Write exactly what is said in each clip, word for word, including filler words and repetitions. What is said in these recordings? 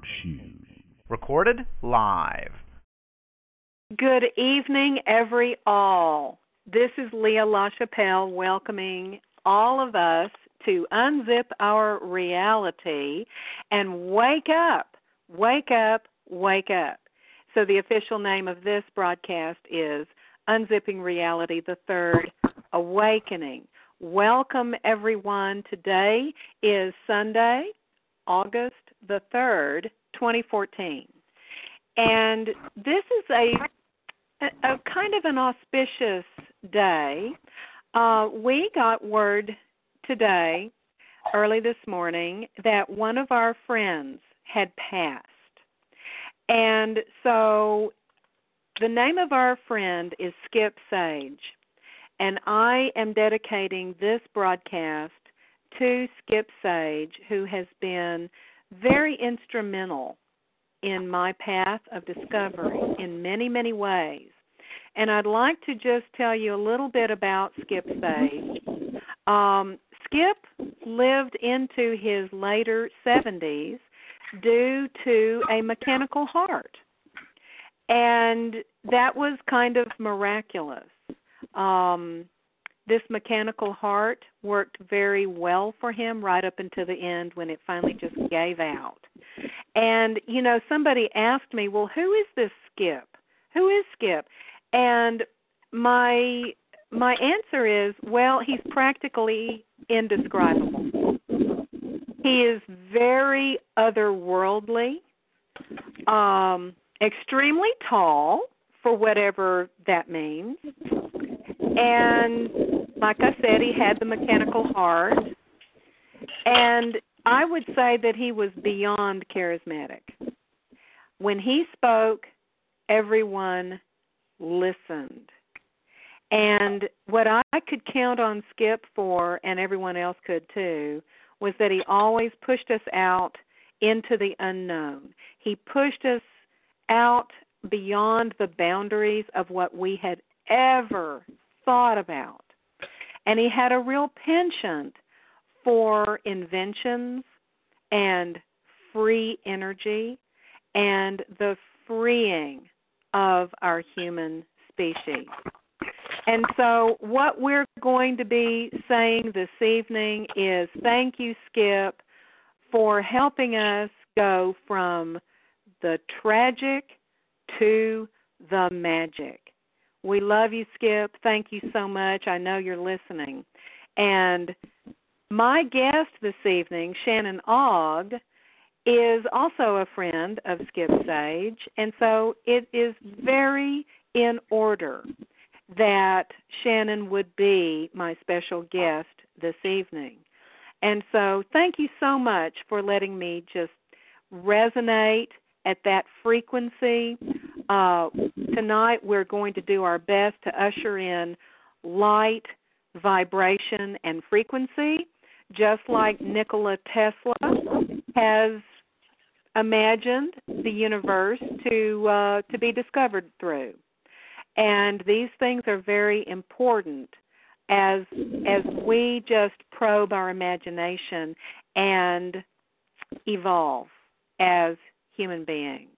Shoes. Recorded live. Good evening, every all. This is Leah LaChapelle welcoming all of us to unzip our reality and wake up, wake up, wake up. So the official name of this broadcast is Unzipping Reality, the Third Awakening. Welcome, everyone. Today is Sunday, August the third, twenty fourteen. And this is a, a, a kind of an auspicious day. Uh, we got word today, early this morning, that one of our friends had passed. And so the name of our friend is Skip Sage. And I am dedicating this broadcast to Skip Sage, who has been very instrumental in my path of discovery in many, many ways. And I'd like to just tell you a little bit about Skip Sage. Um, Skip lived into his later seventies due to a mechanical heart. And that was kind of miraculous. Um, this mechanical heart worked very well for him right up until the end when it finally just gave out. And, you know, somebody asked me, well, who is this Skip? Who is Skip? And my my answer is, well, he's practically indescribable. He is very otherworldly, um, extremely tall, for whatever that means. And like I said, he had the mechanical heart. And I would say that he was beyond charismatic. When he spoke, everyone listened. And what I could count on Skip for, and everyone else could too, was that he always pushed us out into the unknown. He pushed us out beyond the boundaries of what we had ever thought about. And he had a real penchant for inventions and free energy and the freeing of our human species. And so what we're going to be saying this evening is thank you, Skip, for helping us go from the tragic to the magic. We love you, Skip. Thank you so much. I know you're listening. And my guest this evening, Shannon Ogg, is also a friend of Skip Sage, and so it is very in order that Shannon would be my special guest this evening. And so thank you so much for letting me just resonate at that frequency. Uh, tonight we're going to do our best to usher in light, vibration, and frequency, just like Nikola Tesla has imagined the universe to uh, to be discovered through. And these things are very important as as we just probe our imagination and evolve as human beings.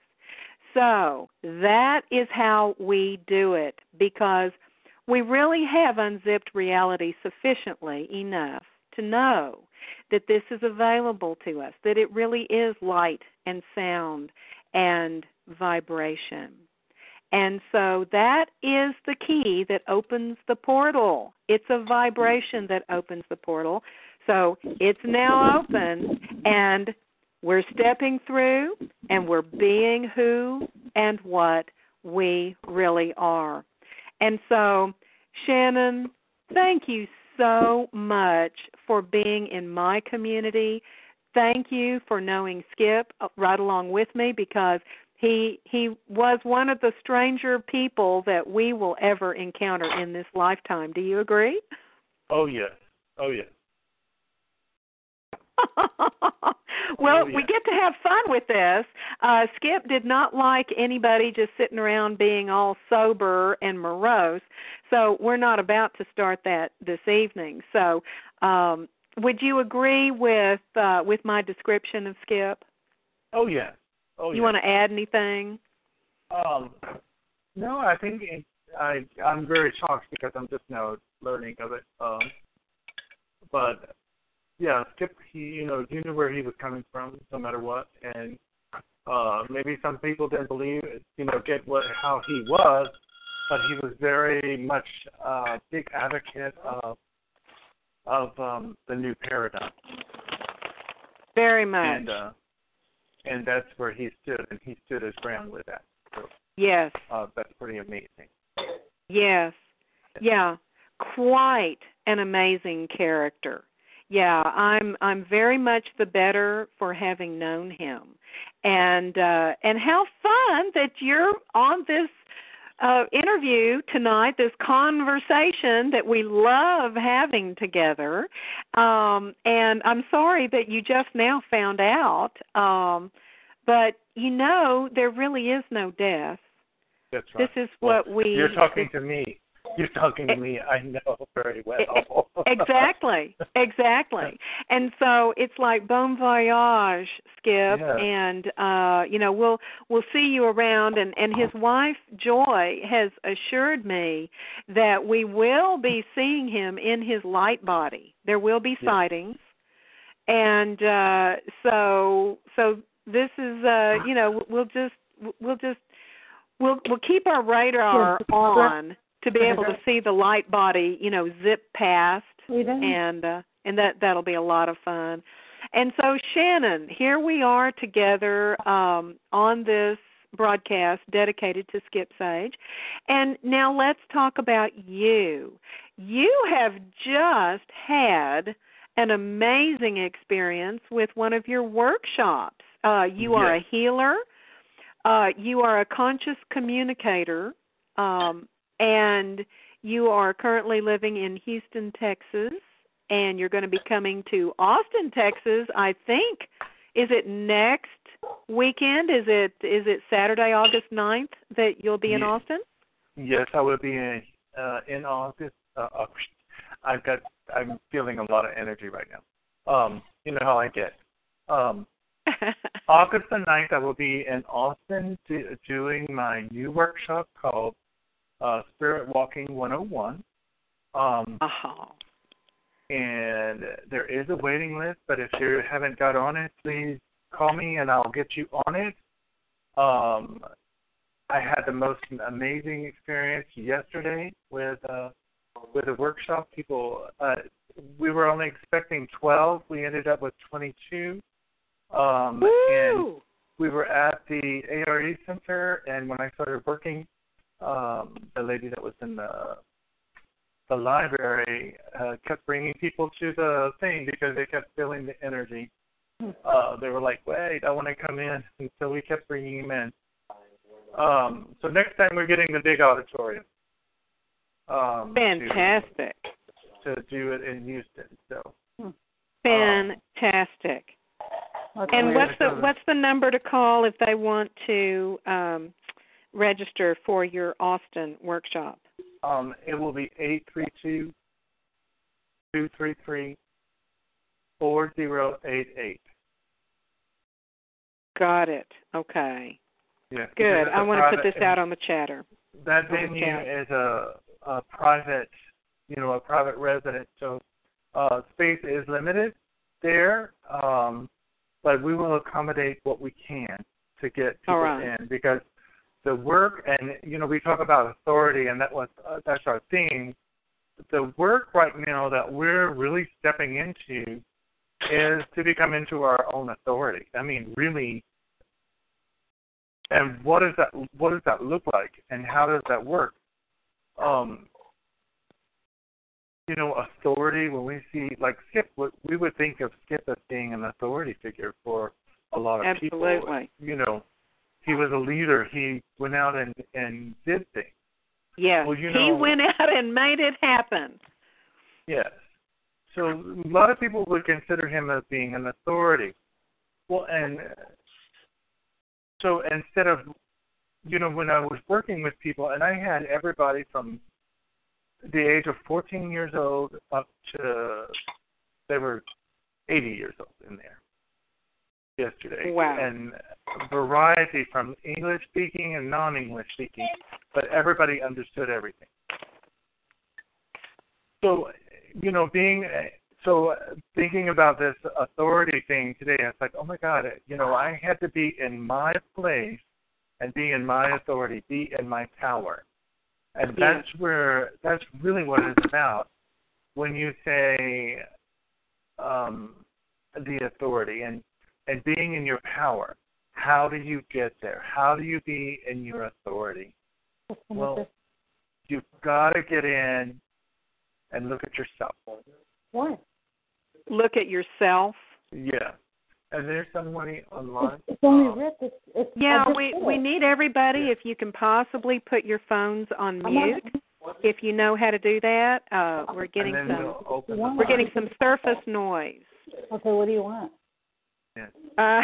So that is how we do it, because we really have unzipped reality sufficiently enough to know that this is available to us, that it really is light and sound and vibration. And so that is the key that opens the portal. It's a vibration that opens the portal. So it's now open, and we're stepping through, and we're being who and what we really are. And so, Shannon, thank you so much for being in my community. Thank you for knowing Skip right along with me, because he he was one of the stranger people that we will ever encounter in this lifetime. Do you agree? Oh, yes. Oh, yes. Well, oh, yeah. we get to have fun with this. Uh, Skip did not like anybody just sitting around being all sober and morose, so we're not about to start that this evening. So um, would you agree with uh, with my description of Skip? Oh, yes. Oh, you yeah. want to add anything? Um, no, I think it, I I'm very shocked because I'm just now learning of it. Um, but yeah, Skip, he you know you knew where he was coming from, no matter what, and uh, maybe some people didn't believe it, you know get what how he was, but he was very much a uh, big advocate of of um, the new paradigm. Very much. And uh, and that's where he stood, and he stood his ground with that. So, yes. Uh, that's pretty amazing. Yes. Yeah. Quite an amazing character. Yeah, I'm I'm very much the better for having known him. And uh and how fun that you're on this uh interview tonight, this conversation that we love having together. Um and I'm sorry that you just now found out. Um but you know there really is no death. That's right. This is well, what we You're talking this, to me. You're talking to me. I know very well. Exactly, exactly. And so it's like bon voyage, Skip, Yeah. and uh, you know we'll we'll see you around. And, and his wife Joy has assured me that we will be seeing him in his light body. There will be Yeah. sightings, and uh, so so this is uh, you know we'll just we'll just we'll we'll keep our radar on to be able to see the light body, you know, zip past, and uh, and that that'll be a lot of fun. And so, Shannon, here we are together um, on this broadcast dedicated to Skip Sage. And now let's talk about you. You have just had an amazing experience with one of your workshops. Uh, you Yes. are a healer. Uh, you are a conscious communicator. Um, And you are currently living in Houston, Texas, and you're going to be coming to Austin, Texas, I think. Is it next weekend? Is it is it Saturday, August ninth that you'll be in Yes. Austin? Yes, I will be in uh, in August. Uh, uh, I've got. I'm feeling a lot of energy right now. Um, you know how I get. Um, August the ninth, I will be in Austin do, doing my new workshop called Uh, Spirit Walking one oh one. Um, uh-huh. And there is a waiting list, but if you haven't got on it, please call me and I'll get you on it. Um, I had the most amazing experience yesterday with uh, with a workshop. People, uh, we were only expecting twelve. We ended up with twenty-two. Um, and we were at the A R E Center, and when I started working, Um, the lady that was in the the library uh, kept bringing people to the thing because they kept feeling the energy. Uh, they were like, "Wait, I want to come in," and so we kept bringing them in. Um, so next time we're getting the big auditorium. Um, Fantastic. To, to do it in Houston. So. Fantastic. Um, and what's the what's the number to call if they want to Um, register for your Austin workshop? Um, it will be eight three two, two three three, four zero eight eight. Got it. Okay. Yeah. Good. I want to put this out on the chatter. That venue is a, a private, you know, a private residence, so uh, space is limited there, um, but we will accommodate what we can to get people right. in because the work, and, you know, we talk about authority, and that was uh, that's our theme. The work right now that we're really stepping into is to become into our own authority. I mean, really, and what does that what does that look like, and how does that work? Um, you know, authority. When we see like Skip, we would think of Skip as being an authority figure for a lot of Absolutely. people. Absolutely. You know. He was a leader. He went out and, and did things. Yes, well, you know, he went out and made it happen. Yes. So a lot of people would consider him as being an authority. Well, and so instead of, you know, when I was working with people, and I had everybody from the age of fourteen years old up to, they were eighty years old in there yesterday. Wow. And variety from English speaking and non-English speaking, but everybody understood everything. So, you know, being so thinking about this authority thing today, it's like, oh my God, you know, I had to be in my place and be in my authority, be in my power. And that's where, that's really what it's about when you say um, the authority and, and being in your power. How do you get there? How do you be in your authority? Well, you've got to get in and look at yourself. What? Look at yourself? Yeah. And there's somebody online. It's, it's only Rick. It's, it's, yeah, we, we need everybody, yeah. If you can possibly put your phones on mute. If you know how to do that, uh, we're getting some we'll we're getting some surface noise. Okay, what do you want? Yeah. Uh,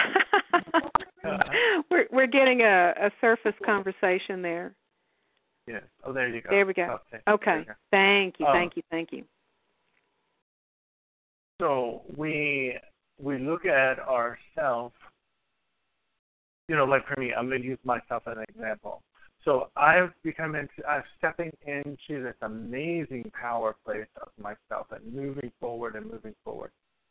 we're we're getting a, a surface conversation there. Yeah. Oh, there you go. There we go. Okay. okay. You go. Thank you. Um, thank you. Thank you. So we we look at ourselves. You know, like for me, I'm going to use myself as an example. So I've become into, I'm stepping into this amazing power place of myself and moving forward and moving forward.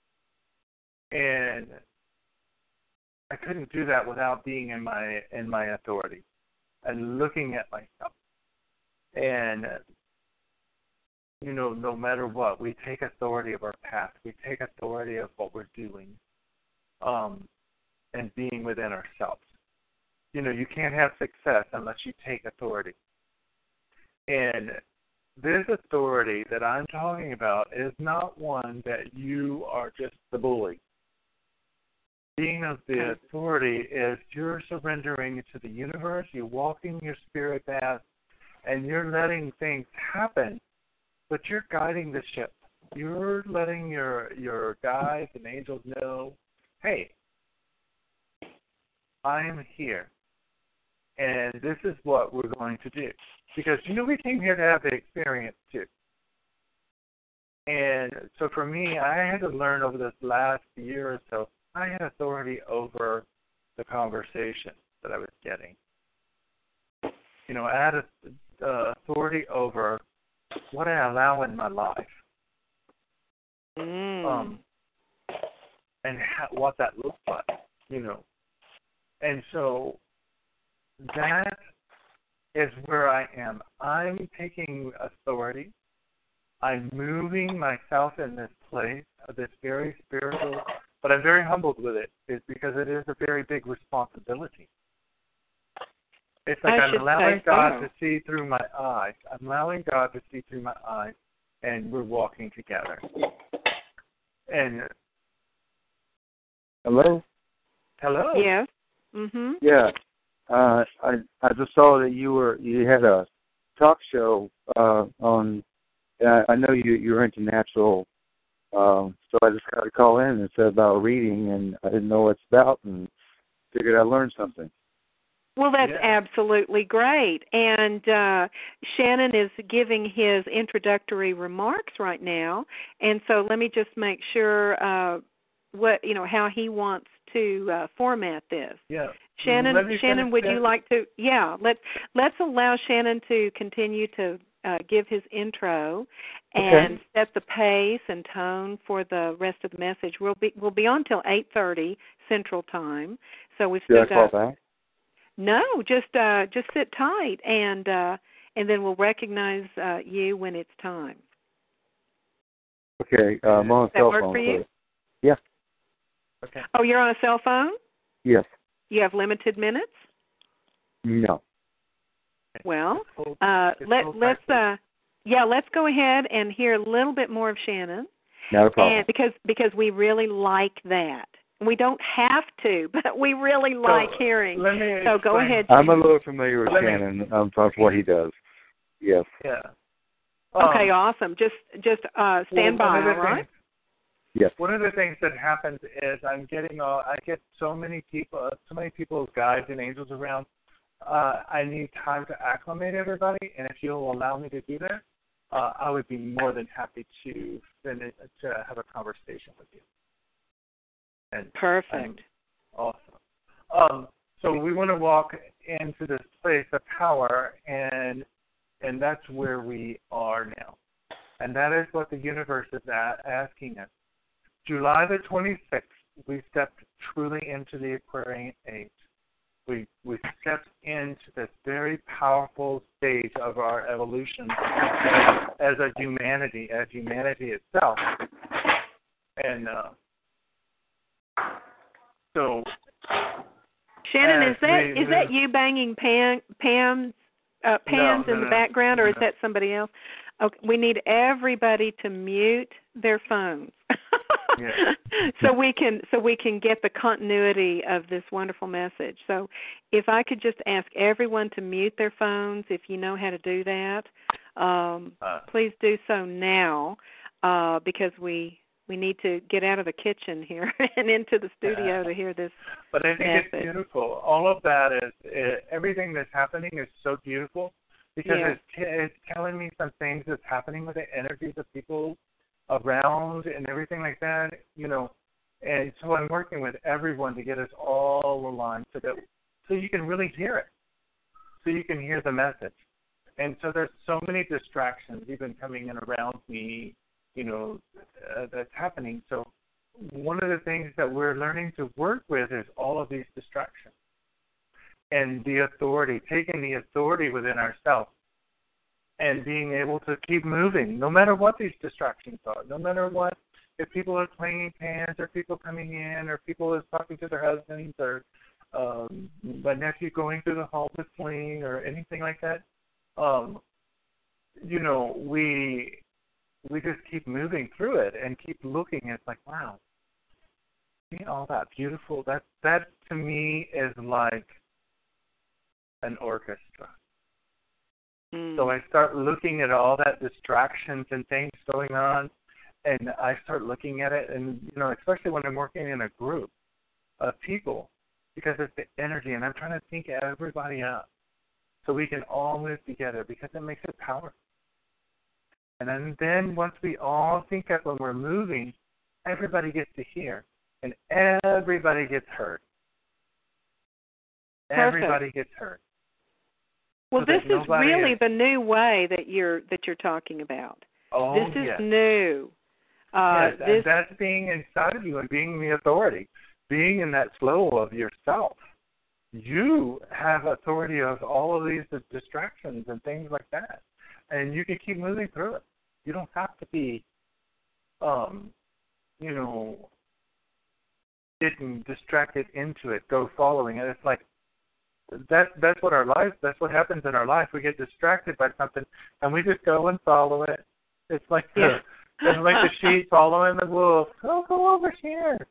And I couldn't do that without being in my in my authority and looking at myself. And you know, no matter what, we take authority of our path. We take authority of what we're doing, um, and being within ourselves. You know, you can't have success unless you take authority. And this authority that I'm talking about is not one that you are just the bully. Being of the authority is you're surrendering to the universe, you're walking your spirit path, and you're letting things happen, but you're guiding the ship. You're letting your your guides and angels know, hey, I'm here. And this is what we're going to do. Because, you know, we came here to have the experience, too. And so for me, I had to learn over this last year or so, I had authority over the conversation that I was getting. You know, I had a, uh, authority over what I allow in my life. Mm. Um, and how, what that looks like, you know. And so that is where I am. I'm taking authority. I'm moving myself in this place of this very spiritual, but I'm very humbled with it, is because it is a very big responsibility. It's like I I'm allowing God so. to see through my eyes. I'm allowing God to see through my eyes, and we're walking together. And hello? Hello? Yes. Mhm. Yeah. Uh, I I just saw that you were you had a talk show uh, on. Uh, I know you you're into natural, um, so I just got to call in and said about reading, and I didn't know what it's about, and figured I'd learn something. Well, that's yeah. absolutely great. And uh, Shannon is giving his introductory remarks right now, and so let me just make sure uh, what you know how he wants to uh, format this. Yeah. Shannon, Shannon, would you like to? Yeah, let's let's allow Shannon to continue to uh, give his intro and okay. set the pace and tone for the rest of the message. We'll be we'll be on till eight thirty Central Time, so we've still Should I got. call back? No, just uh, just sit tight, and uh, and then we'll recognize uh, you when it's time. Okay, uh, I'm on a Does that cell work phone. for you? So. Yeah. Okay. Oh, you're on a cell phone? Yes. You have limited minutes? No. Well, uh, let let's uh, yeah, let's go ahead and hear a little bit more of Shannon. Not a problem. And because because we really like that. We don't have to, but we really like so, hearing. Let me so go explain. ahead. I'm a little familiar with let Shannon me, um, of what he does. Yes. Yeah. Okay, um, awesome. Just just uh, stand well, by, all right? Things, yes. One of the things that happens is I'm getting uh, I get so many people, uh, so many people's guides and angels around. Uh, I need time to acclimate everybody, and if you'll allow me to do that, uh, I would be more than happy to finish, to have a conversation with you. And perfect. Awesome. Um, So we want to walk into this place of power, and and that's where we are now. And that is what the universe is at, asking us. July the twenty-sixth, we stepped truly into the Aquarian age. We we stepped into this very powerful stage of our evolution as, as a humanity, as humanity itself. And uh, so, Shannon, is that we, is that you banging Pam, Pam's uh, pans no, in no, the no, background, or no, is no. that somebody else? Okay, we need everybody to mute their phones. Yeah. so we can so we can get the continuity of this wonderful message. So if I could just ask everyone to mute their phones, if you know how to do that, um, Uh, please do so now, uh, because we we need to get out of the kitchen here and into the studio uh, to hear this But I think message. it's beautiful. All of that is, it, everything that's happening is so beautiful because Yeah. it's, it's telling me some things that's happening with the energies of people around and everything like that, you know. And so I'm working with everyone to get us all aligned so that so you can really hear it, so you can hear the message. And so there's so many distractions even coming in around me, you know, uh, that's happening. So one of the things that we're learning to work with is all of these distractions and the authority, taking the authority within ourselves and being able to keep moving no matter what these distractions are, no matter what, if people are clanging pans or people coming in or people is talking to their husbands or um, my nephew going through the hall with fling or anything like that, um, you know, we we just keep moving through it and keep looking. It's like, wow, see all that beautiful, that, that to me is like an orchestra. Mm. So I start looking at all that distractions and things going on, and I start looking at it, and, you know, especially when I'm working in a group of people, because it's the energy, and I'm trying to think everybody up so we can all move together because it makes it powerful. And then, then once we all think up when we're moving, everybody gets to hear, and everybody gets heard. Perfect. Everybody gets heard. Well, So this that is nobody really is- the new way that you're that you're talking about. Oh, this is yes. new. Uh, yes, this and that's being inside of you and being the authority, being in that flow of yourself. You have authority of all of these distractions and things like that, and you can keep moving through it. You don't have to be, um, you know, getting distracted into it, go following it. It's like that. That's what our life. That's what happens in our life. We get distracted by something, and we just go and follow it. It's like the, Yeah. it's like the sheep following the wolf. Oh, go over here.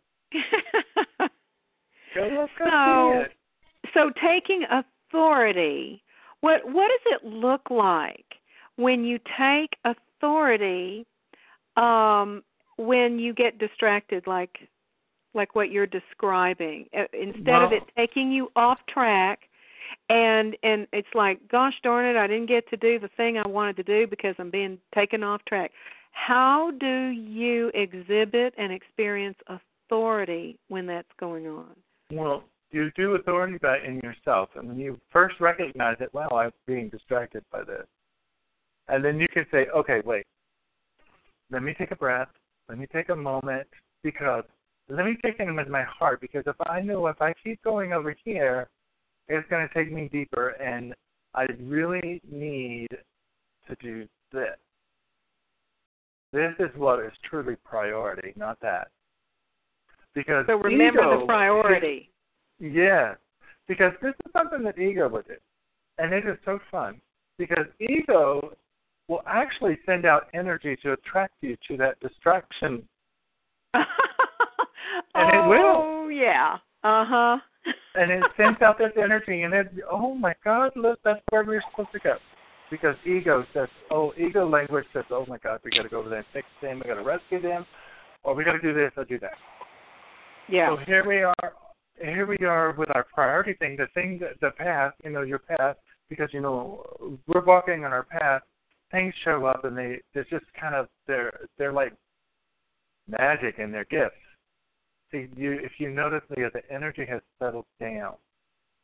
Go, let's go so, see it. so taking authority, what what does it look like when you take authority um, when you get distracted, like like what you're describing? Uh, Instead Well, of it taking you off track, and and it's like, gosh darn it, I didn't get to do the thing I wanted to do because I'm being taken off track. How do you exhibit and experience authority when that's going on? Well, you do authority by in yourself, and when you first recognize it, wow, I'm being distracted by this, and then you can say, okay, wait, let me take a breath, let me take a moment, because let me take it with my heart, because if I know if I keep going over here, it's going to take me deeper, and I really need to do this. This is what is truly priority, not that. Because So remember ego, the priority. Yeah, because this is something that ego would do, and it is so fun, because ego will actually send out energy to attract you to that distraction. And oh, it will. Oh, yeah. Uh-huh. And it sends out this energy, and it, oh, my God, look, that's where we're supposed to go. Because ego says, oh, ego language says, oh, my God, we got to go over there and fix them, we got to rescue them, or we got to do this or do that. Yeah. So here we are, here we are with our priority thing, the thing, that, the path, you know, your path, because, you know, we're walking on our path, things show up, and they, they're just kind of, they're, they're like magic and they're gifts. See, you, if you notice, the, the energy has settled down.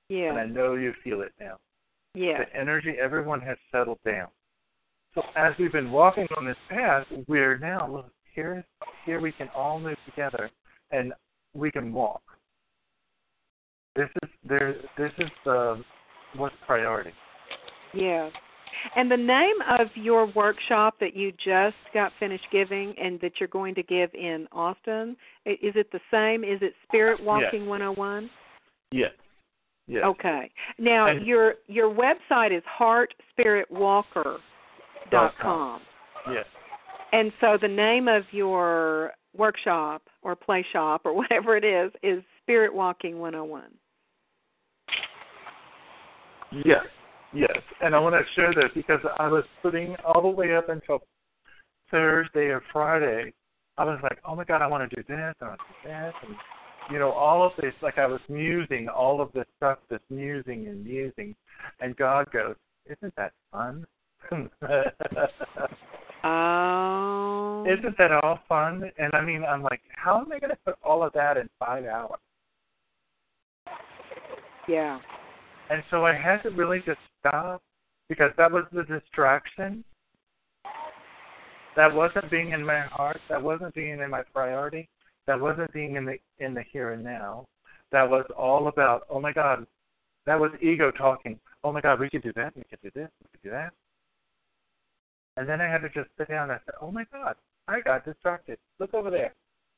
Yeah. And I know you feel it now. Yeah. The energy, everyone has settled down. So as we've been walking on this path, we're now, look, here, here we can all move together, and we can walk. This is there. This is the what's priority. Yeah. And the name of your workshop that you just got finished giving and that you're going to give in Austin, is it the same? Is it Spirit Walking Yes. one oh one? Yes. Yes. Okay. Now, And your your website is heart spirit walker dot com. Yes. And so the name of your workshop or play shop or whatever it is is Spirit Walking one oh one. Yes. Yes. And I want to share this because I was putting all the way up until Thursday or Friday. I was like, oh my God, I want to do this, I want to do this, and you know, all of this. Like I was musing all of this stuff, this musing and musing, and God goes, isn't that fun? Oh. Isn't that all fun? And I mean, I'm like, how am I going to put all of that in five hours? Yeah. And so I had to really just stop because that was the distraction. That wasn't being in my heart. That wasn't being in my priority. That wasn't being in the in the here and now. That was all about, oh my God, that was ego talking. Oh my God, we could do that, we could do this, we could do that. And then I had to just sit down and I said, oh my God, I got distracted. Look over there.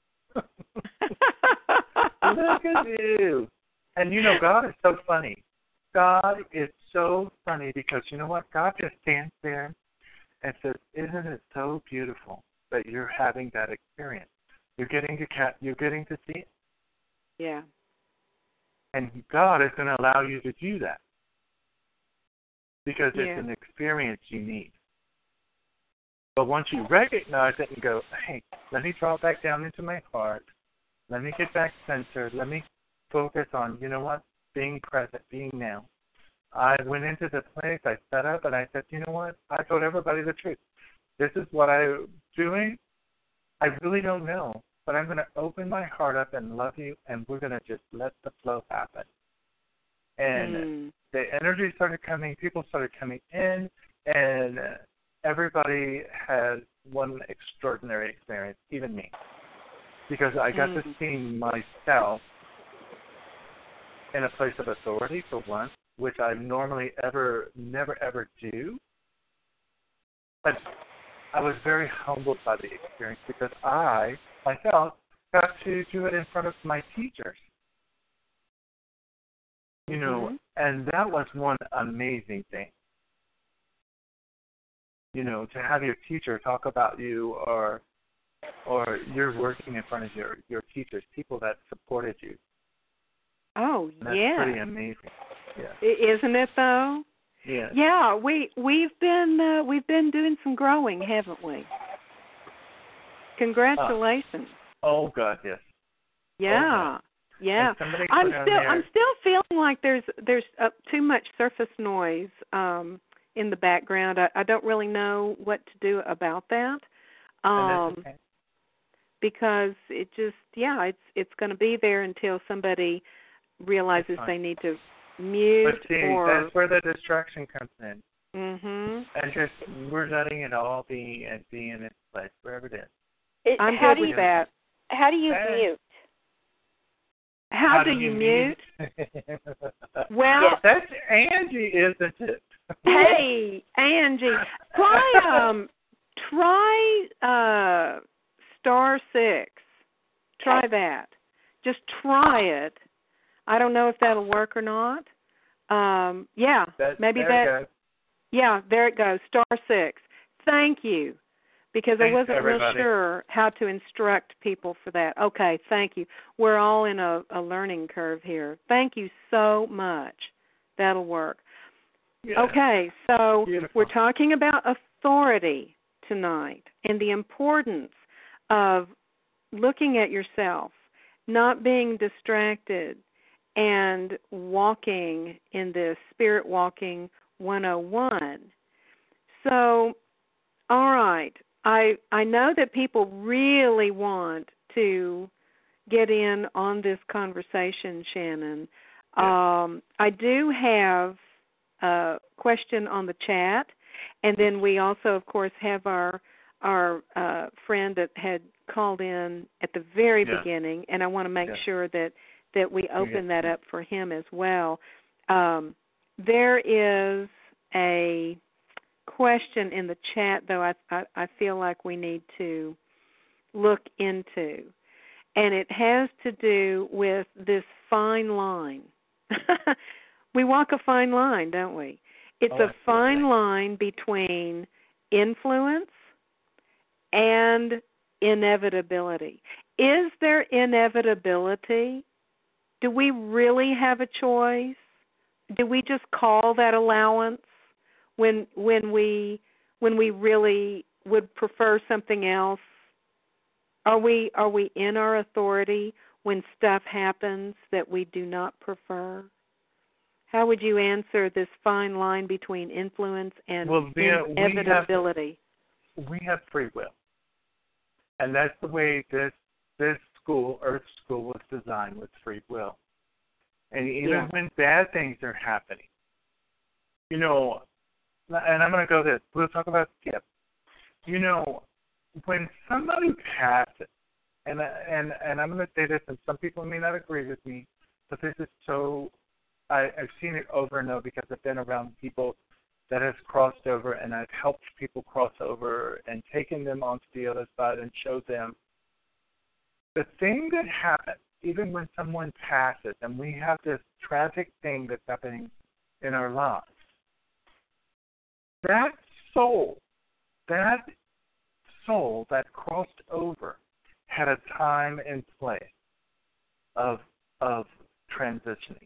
Look at you. And you know, God is so funny. God is so funny because you know what? God just stands there and says, isn't it so beautiful that you're having that experience? You're getting to cat. You're getting to see it. Yeah. And God is going to allow you to do that because Yeah. it's an experience you need. But once you recognize it and go, hey, let me draw back down into my heart. Let me get back centered. Let me focus on, you know what, being present, being now. I went into the place, I set up, and I said, you know what, I told everybody the truth. This is what I'm doing. I really don't know, but I'm going to open my heart up and love you, and we're going to just let the flow happen. And Mm. the energy started coming, people started coming in, and everybody had one extraordinary experience, even me, because I got Mm. to see myself in a place of authority, for one, which I normally ever, never, ever do. But I was very humbled by the experience because I, myself, got to do it in front of my teachers. You know, Mm-hmm. and that was one amazing thing. You know, to have your teacher talk about you, or or you're working in front of your, your teachers, people that supported you. Oh, And that's yeah. pretty amazing. Yeah. I- Isn't it though? Yeah. Yeah, we we've been uh, we've been doing some growing, haven't we? Congratulations. Uh, oh God, yes. Yeah. Oh, yeah. and somebody I'm put on still there, I'm still feeling like there's there's uh, too much surface noise um in the background. I, I don't really know what to do about that. and Um that's okay. because it just yeah, it's it's going to be there until somebody realizes fine. they need to mute But see, or that's where the distraction comes in. mhm. And just we're letting it all be and be in its place, wherever it is. It, I'm how good do with you, that. How do you Hey. mute? How, do you mute? Well, Yes. That's Angie, isn't it? hey, Angie, try um, try uh, star six. Try Okay. that. Just try it. I don't know if that'll work or not. Um, yeah, That, maybe there that. it goes. Yeah, there it goes. Star six. Thank you. Because Thanks, I wasn't real everybody. sure how to instruct people for that. Okay, thank you. We're all in a, a learning curve here. Thank you so much. That'll work. Yeah. Okay, so Beautiful. we're talking about authority tonight and the importance of looking at yourself, not being distracted, and walking in this Spirit Walking one oh one. So, all right, I I know that people really want to get in on this conversation, Shannon. Yeah. Um, I do have a question on the chat, and then we also, of course, have our our uh, friend that had called in at the very yeah. beginning, and I want to make yeah. sure that, that we open yeah. that up for him as well. Um, there is a question in the chat, though, I, I, I feel like we need to look into, and it has to do with this fine line. We walk a fine line, don't we? It's Oh, a fine line between influence and inevitability. Is there inevitability? Do we really have a choice? Do we just call that allowance when when we when we really would prefer something else? Are we are we in our authority when stuff happens that we do not prefer? How would you answer this fine line between influence and well, Leah, inevitability? We have, we have free will. And that's the way this this school, Earth School, was designed, with free will. And even yeah. when bad things are happening, you know, and I'm going to go this. We'll talk about Skip. You know, when somebody passes, and and and I'm going to say this, and some people may not agree with me, but this is so, I, I've seen it over and over because I've been around people that has crossed over, and I've helped people cross over and taken them onto the other side and showed them the thing that happens, even when someone passes, and we have this tragic thing that's happening in our lives. That soul, that soul that crossed over had a time and place of of transitioning.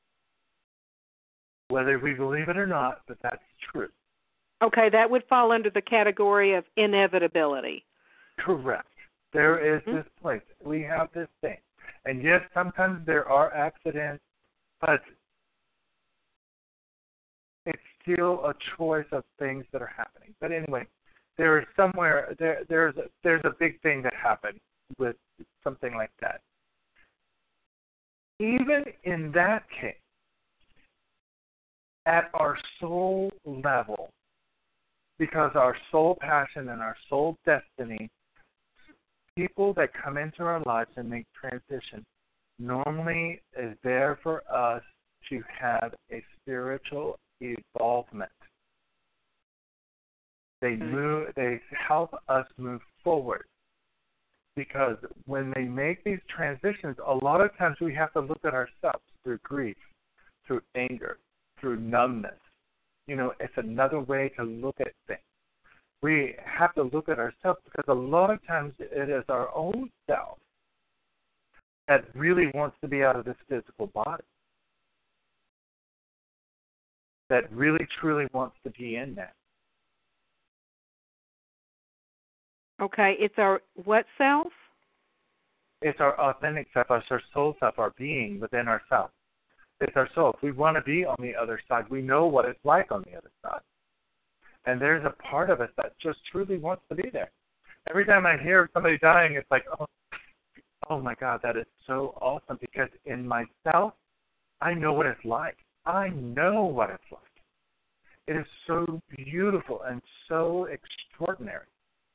Whether we believe it or not, but that's true. Okay, that would fall under the category of inevitability. Correct. There is mm-hmm. this place. We have this thing. And yes, sometimes there are accidents, but it's still a choice of things that are happening. But anyway, there is somewhere, there, there's, a, there's a big thing that happened with something like that. Even in that case, at our soul level, because our soul passion and our soul destiny, people that come into our lives and make transition normally is there for us to have a spiritual evolvement. They move, they help us move forward. Because when they make these transitions, a lot of times we have to look at ourselves through grief, through anger, through numbness. You know, it's another way to look at things. We have to look at ourselves because a lot of times it is our own self that really wants to be out of this physical body, that really, truly wants to be in that. Okay, it's our what self? It's our authentic self, our soul self, our being within ourselves. It's our soul. If we want to be on the other side, we know what it's like on the other side. And there's a part of us that just truly wants to be there. Every time I hear somebody dying, it's like, oh, oh my God, that is so awesome. Because in myself, I know what it's like. I know what it's like. It is so beautiful and so extraordinary.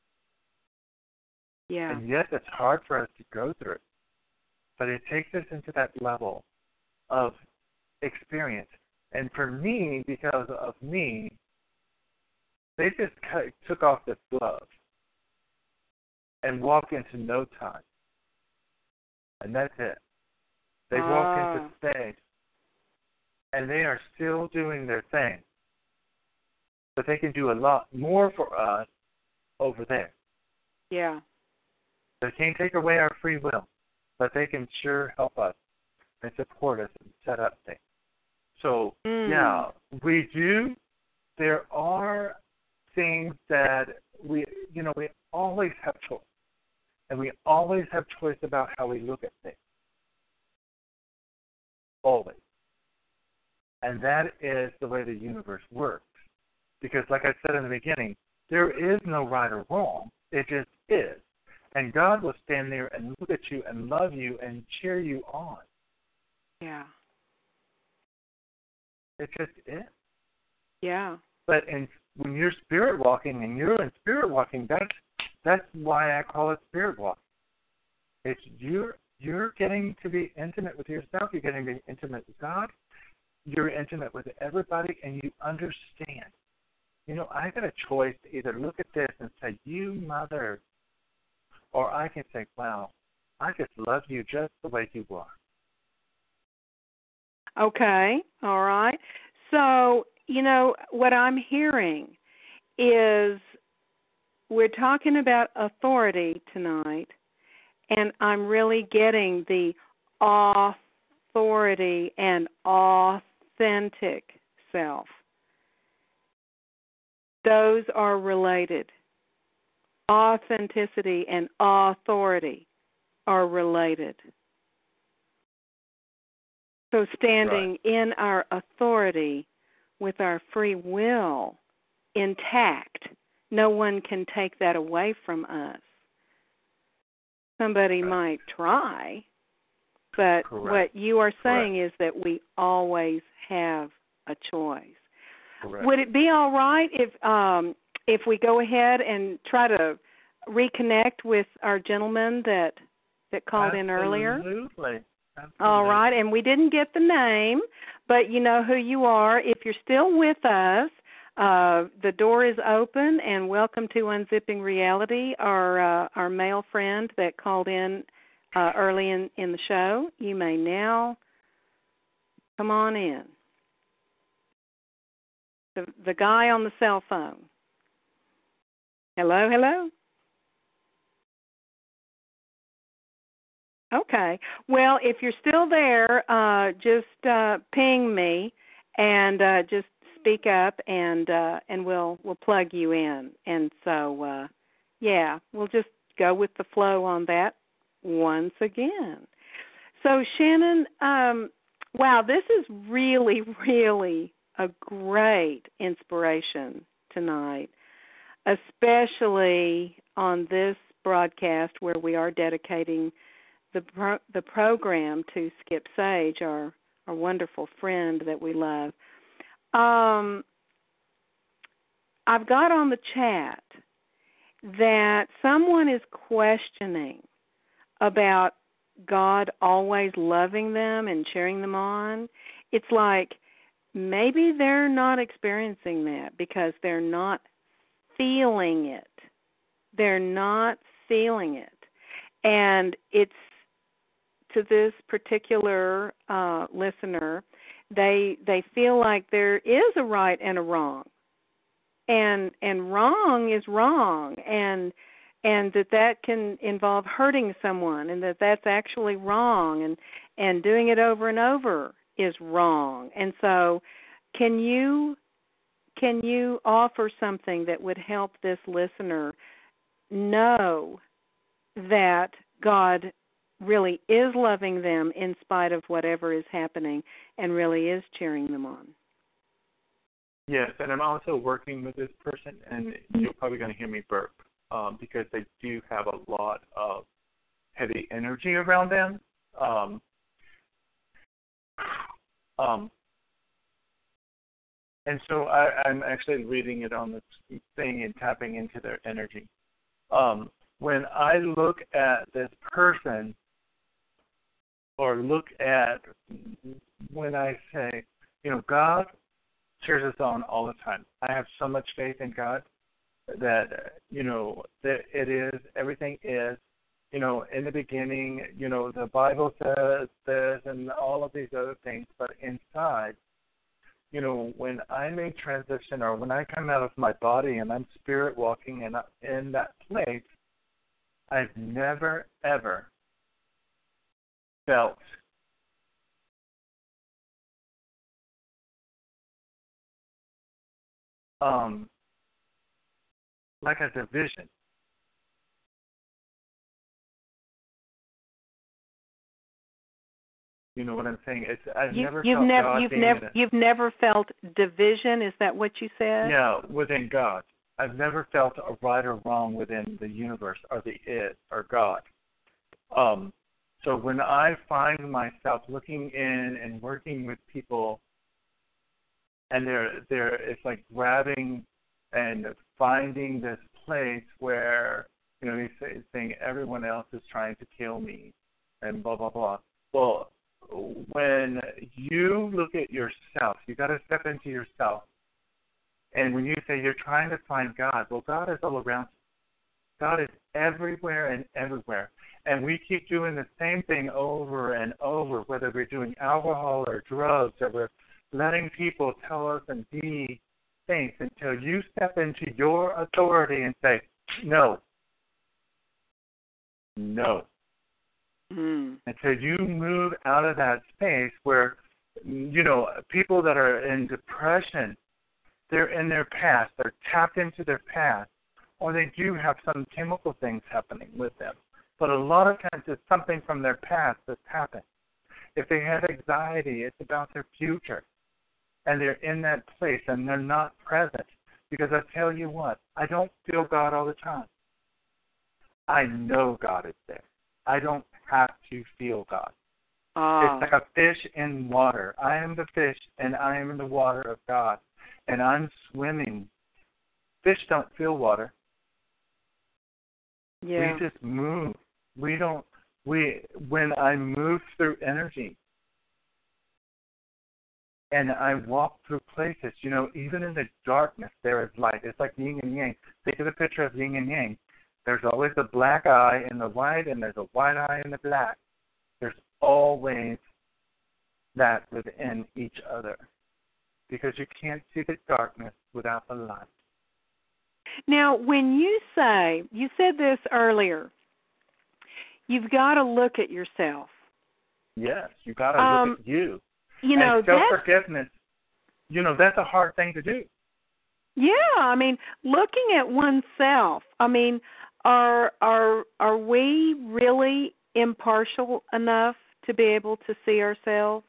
Yeah. And yes, it's hard for us to go through it. But it takes us into that level of experience. And for me, because of me, they just took off this glove and walk into no time. And that's it. They ah. walk into space, and they are still doing their thing. But they can do a lot more for us over there. Yeah. They can't take away our free will, but they can sure help us and support us and set up things. So, mm. yeah, we do. There are things that we, you know, we always have choice. And we always have choice about how we look at things. Always. And that is the way the universe works. Because like I said in the beginning, there is no right or wrong. It just is. And God will stand there and look at you and love you and cheer you on. Yeah. It just is. Yeah. But in, when you're spirit walking and you're in spirit walking, that's that's why I call it spirit walking. It's you're you're getting to be intimate with yourself. You're getting to be intimate with God. You're intimate with everybody, and you understand. You know, I got a choice to either look at this and say, "You mother," or I can say, "Wow, I just love you just the way you are." Okay, all right. So, you know, what I'm hearing is we're talking about authority tonight, and I'm really getting the authority and authentic self. Those are related. Authenticity and authority are related. So standing Right. in our authority with our free will intact, no one can take that away from us. Somebody Right. might try, but Correct. what you are saying Correct. is that we always have a choice. Correct. Would it be all right if um, if we go ahead and try to reconnect with our gentleman that that called Absolutely. in earlier? Absolutely. All right, and we didn't get the name, but you know who you are. If you're still with us, uh, the door is open, and welcome to Unzipping Reality, our uh, our male friend that called in uh, early in, in the show. You may now come on in. The, the guy on the cell phone. Hello, hello? Okay. Well, if you're still there, uh, just uh, ping me and uh, just speak up, and uh, and we'll we'll plug you in. And so, uh, yeah, we'll just go with the flow on that once again. So, Shannon, um, wow, this is really, really a great inspiration tonight, especially on this broadcast where we are dedicating the pro- the program to Skip Sage, our, our wonderful friend that we love. Um, I've got on the chat that someone is questioning about God always loving them and cheering them on. It's like maybe they're not experiencing that because they're not feeling it. They're not feeling it. And it's to this particular uh, listener, they they feel like there is a right and a wrong, and and wrong is wrong, and and that that can involve hurting someone, and that that's actually wrong, and and doing it over and over is wrong. And so, can you can you offer something that would help this listener know that God really is loving them in spite of whatever is happening and really is cheering them on? Yes, and I'm also working with this person, and you're probably going to hear me burp um, because they do have a lot of heavy energy around them. Um, um, and so I, I'm actually reading it on this thing and tapping into their energy. Um, when I look at this person, or look at when I say, you know, God cheers us on all the time. I have so much faith in God that, you know, that it is, everything is, you know, in the beginning, you know, the Bible says this and all of these other things, but inside, you know, when I make transition or when I come out of my body and I'm spirit walking and in that place, I've never, ever felt um, like a division. You know what I'm saying? It's I've You, never you've felt never God you've being never in a, you've never felt division. Is that what you said? yeah, within God. I've never felt a right or wrong within the universe or the it or God. Um, so when I find myself looking in and working with people and they're they're it's like grabbing and finding this place where, you know, he's say, saying everyone else is trying to kill me, and blah blah blah. Well, when you look at yourself, you got to step into yourself. And when you say you're trying to find God, well, God is all around you. God is everywhere and everywhere. And we keep doing the same thing over and over, whether we're doing alcohol or drugs, or we're letting people tell us and be things, until you step into your authority and say, no, no. Mm. Until you move out of that space where, you know, people that are in depression, they're in their past, they're tapped into their past, or they do have some chemical things happening with them. But a lot of times it's something from their past that's happened. If they have anxiety, it's about their future. And they're in that place and they're not present. Because I tell you what, I don't feel God all the time. I know God is there. I don't have to feel God. Oh. It's like a fish in water. I am the fish and I am in the water of God. And I'm swimming. Fish don't feel water. Yeah. We just move. We don't, we, when I move through energy and I walk through places, you know, even in the darkness, there is light. It's like yin and yang. Think of the picture of yin and yang. There's always a black eye in the white, and there's a white eye in the black. There's always that within each other, because you can't see the darkness without the light. Now, when you say, you said this earlier, you've got to look at yourself. Yes, you got to um, look at you. You know, and self-forgiveness, you know, that's a hard thing to do. Yeah, I mean, looking at oneself, I mean, are are are we really impartial enough to be able to see ourselves?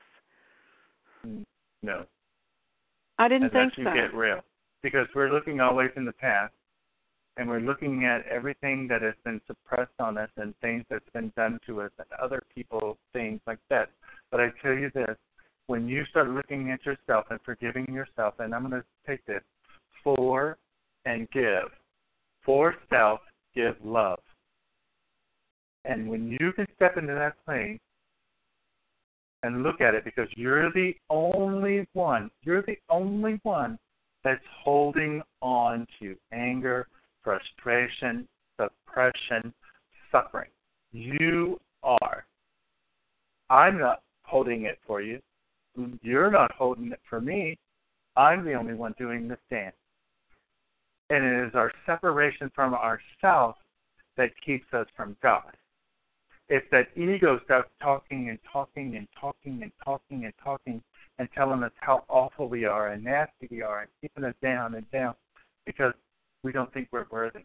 No. I didn't Unless think you so. get real. Because we're looking always in the past, and we're looking at everything that has been suppressed on us and things that's been done to us and other people, things like that. But I tell you this, when you start looking at yourself and forgiving yourself, and I'm going to take this, for and give. For self, give love. And when you can step into that place and look at it, because you're the only one, you're the only one that's holding on to anger, frustration, suppression, suffering. You are. I'm not holding it for you. You're not holding it for me. I'm the only one doing this dance. And it is our separation from ourselves that keeps us from God. It's that ego stuff talking and talking and talking and talking and talking and telling us how awful we are and nasty we are and keeping us down and down because we don't think we're worthy.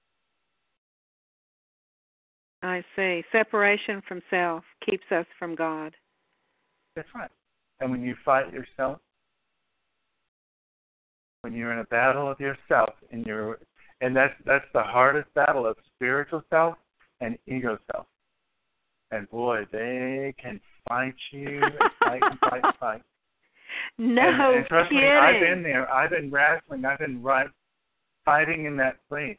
I see. Separation from self keeps us from God. That's right. And when you fight yourself, when you're in a battle of yourself, and you're, and that's that's the hardest battle of spiritual self and ego self. And boy, they can fight you and fight and fight and fight. No and, and trust kidding. me, I've been there. I've been wrestling. I've been right, fighting in that place.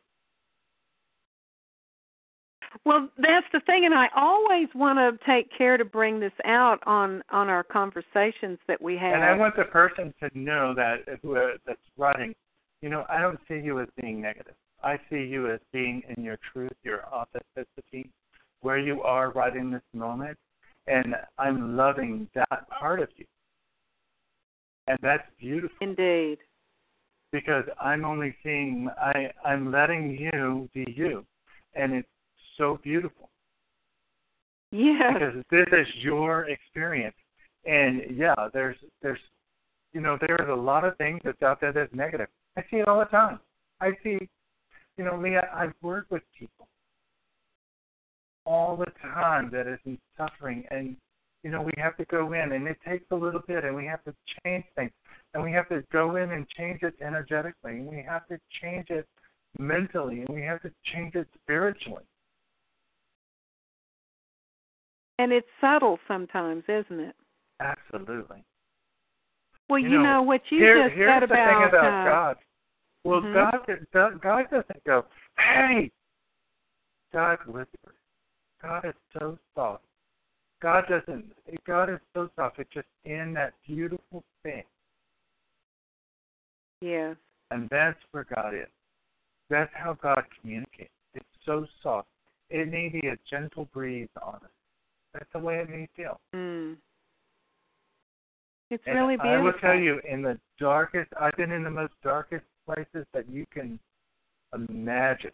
Well, that's the thing, and I always want to take care to bring this out on, on our conversations that we have. And I want the person to know that who uh, that's writing, you know, I don't see you as being negative. I see you as being in your truth, your authenticity, where you are right in this moment, and I'm loving that part of you. And that's beautiful. Indeed. Because I'm only seeing, I, I'm letting you be you, and it's so beautiful. Yeah. Because this is your experience. And yeah, there's there's you know, there's a lot of things that's out there that's negative. I see it all the time. I see, you know, Leah, I've worked with people all the time that is in suffering, and you know, we have to go in, and it takes a little bit, and we have to change things, and we have to go in and change it energetically, and we have to change it mentally, and we have to change it spiritually. And it's subtle sometimes, isn't it? Absolutely. Well, you, you know, know what you here, just here's said the about thing about uh, God. Well, mm-hmm. God, God doesn't go, hey. God whispers. God is so soft. God doesn't. God is so soft. It's just in that beautiful thing. Yeah. And that's where God is. That's how God communicates. It's so soft. It may be a gentle breeze on us. That's the way it may feel. Mm. It's and really beautiful. I will tell you, in the darkest, I've been in the most darkest places that you can imagine.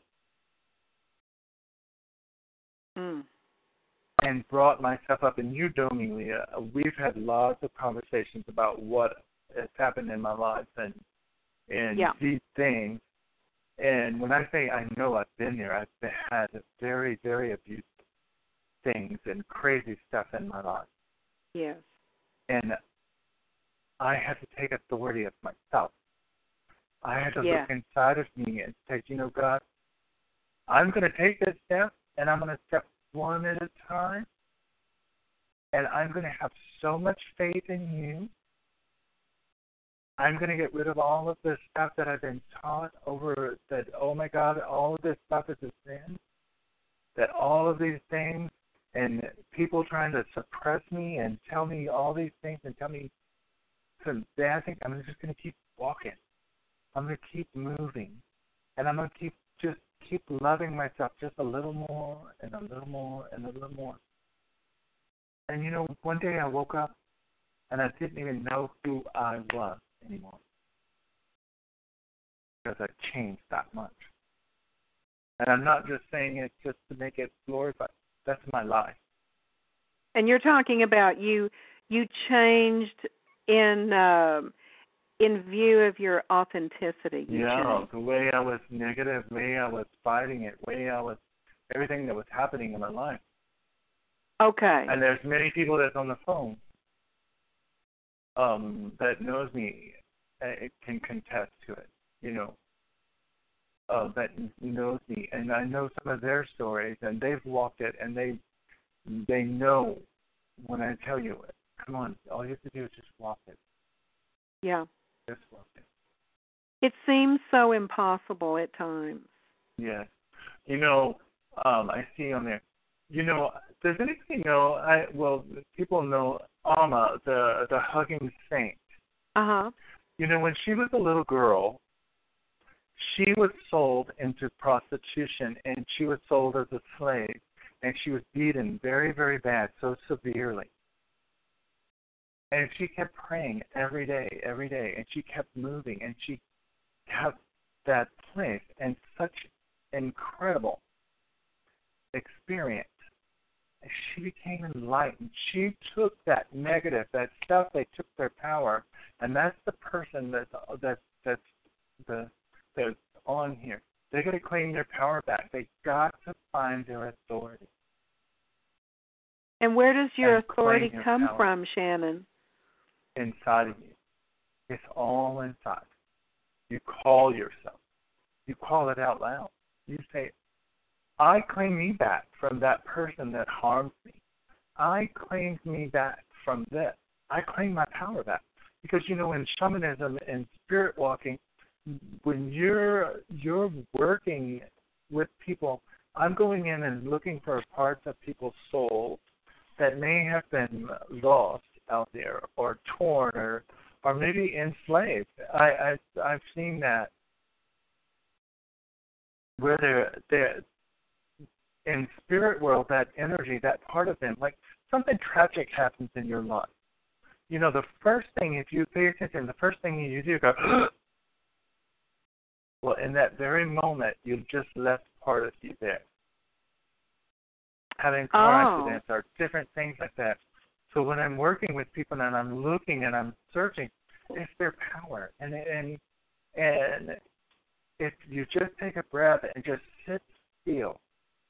Mm. And brought myself up. And you know me, Leah. We've had lots of conversations about what has happened in my life and and yeah. these things. And when I say I know I've been there, I've been, had very, very abusive things and crazy stuff in my life. Yes. And I had to take authority of myself. I had to yeah. look inside of me and say, you know, God, I'm going to take this step, and I'm going to step one at a time, and I'm going to have so much faith in you. I'm going to get rid of all of this stuff that I've been taught over that, oh, my God, all of this stuff is a sin, that all of these things and people trying to suppress me and tell me all these things and tell me some bad things, I'm just going to keep walking. I'm going to keep moving, and I'm going to keep just keep loving myself just a little more and a little more and a little more. And, you know, one day I woke up, and I didn't even know who I was anymore because I changed that much. And I'm not just saying it just to make it glorified. That's my life. And you're talking about you you changed in uh, in view of your authenticity. You yeah, changed. The way I was negative, the way I was fighting it, the way I was, everything that was happening in my life. Okay. And there's many people that's on the phone um, that knows me, uh, can contest to it, you know, uh, that knows me. And I know some of their stories, and they've walked it, and they they know when I tell you it. Come on, all you have to do is just walk it. Yeah. Just walk it. It seems so impossible at times. Yes. You know, um, I see on there, you know, does anybody know, I well, people know Alma, the, the hugging saint. Uh-huh. You know, when she was a little girl, she was sold into prostitution, and she was sold as a slave, and she was beaten very, very bad, so severely. And she kept praying every day, every day, and she kept moving, and she kept that place, and such incredible experience. She became enlightened. She took that negative, that stuff, they took their power, and that's the person that's that's that's the that's on here. They got to claim their power back. They got to find their authority. And where does your and authority come power. from, Shannon? Inside of you. It's all inside. You call yourself. You call it out loud. You say, I claim me back from that person that harmed me. I claim me back from this. I claim my power back. Because, you know, in shamanism and spirit walking, when you're you're working with people, I'm going in and looking for parts of people's souls that may have been lost out there or torn or or maybe enslaved. I, I I've seen that where they're they're in spirit world, that energy, that part of them, like something tragic happens in your life. You know, the first thing, if you pay attention, the first thing you do, go, well, in that very moment, you just left part of you there. Having car Oh. accidents or different things like that. So when I'm working with people and I'm looking and I'm searching, it's their power. And and and if you just take a breath and just sit still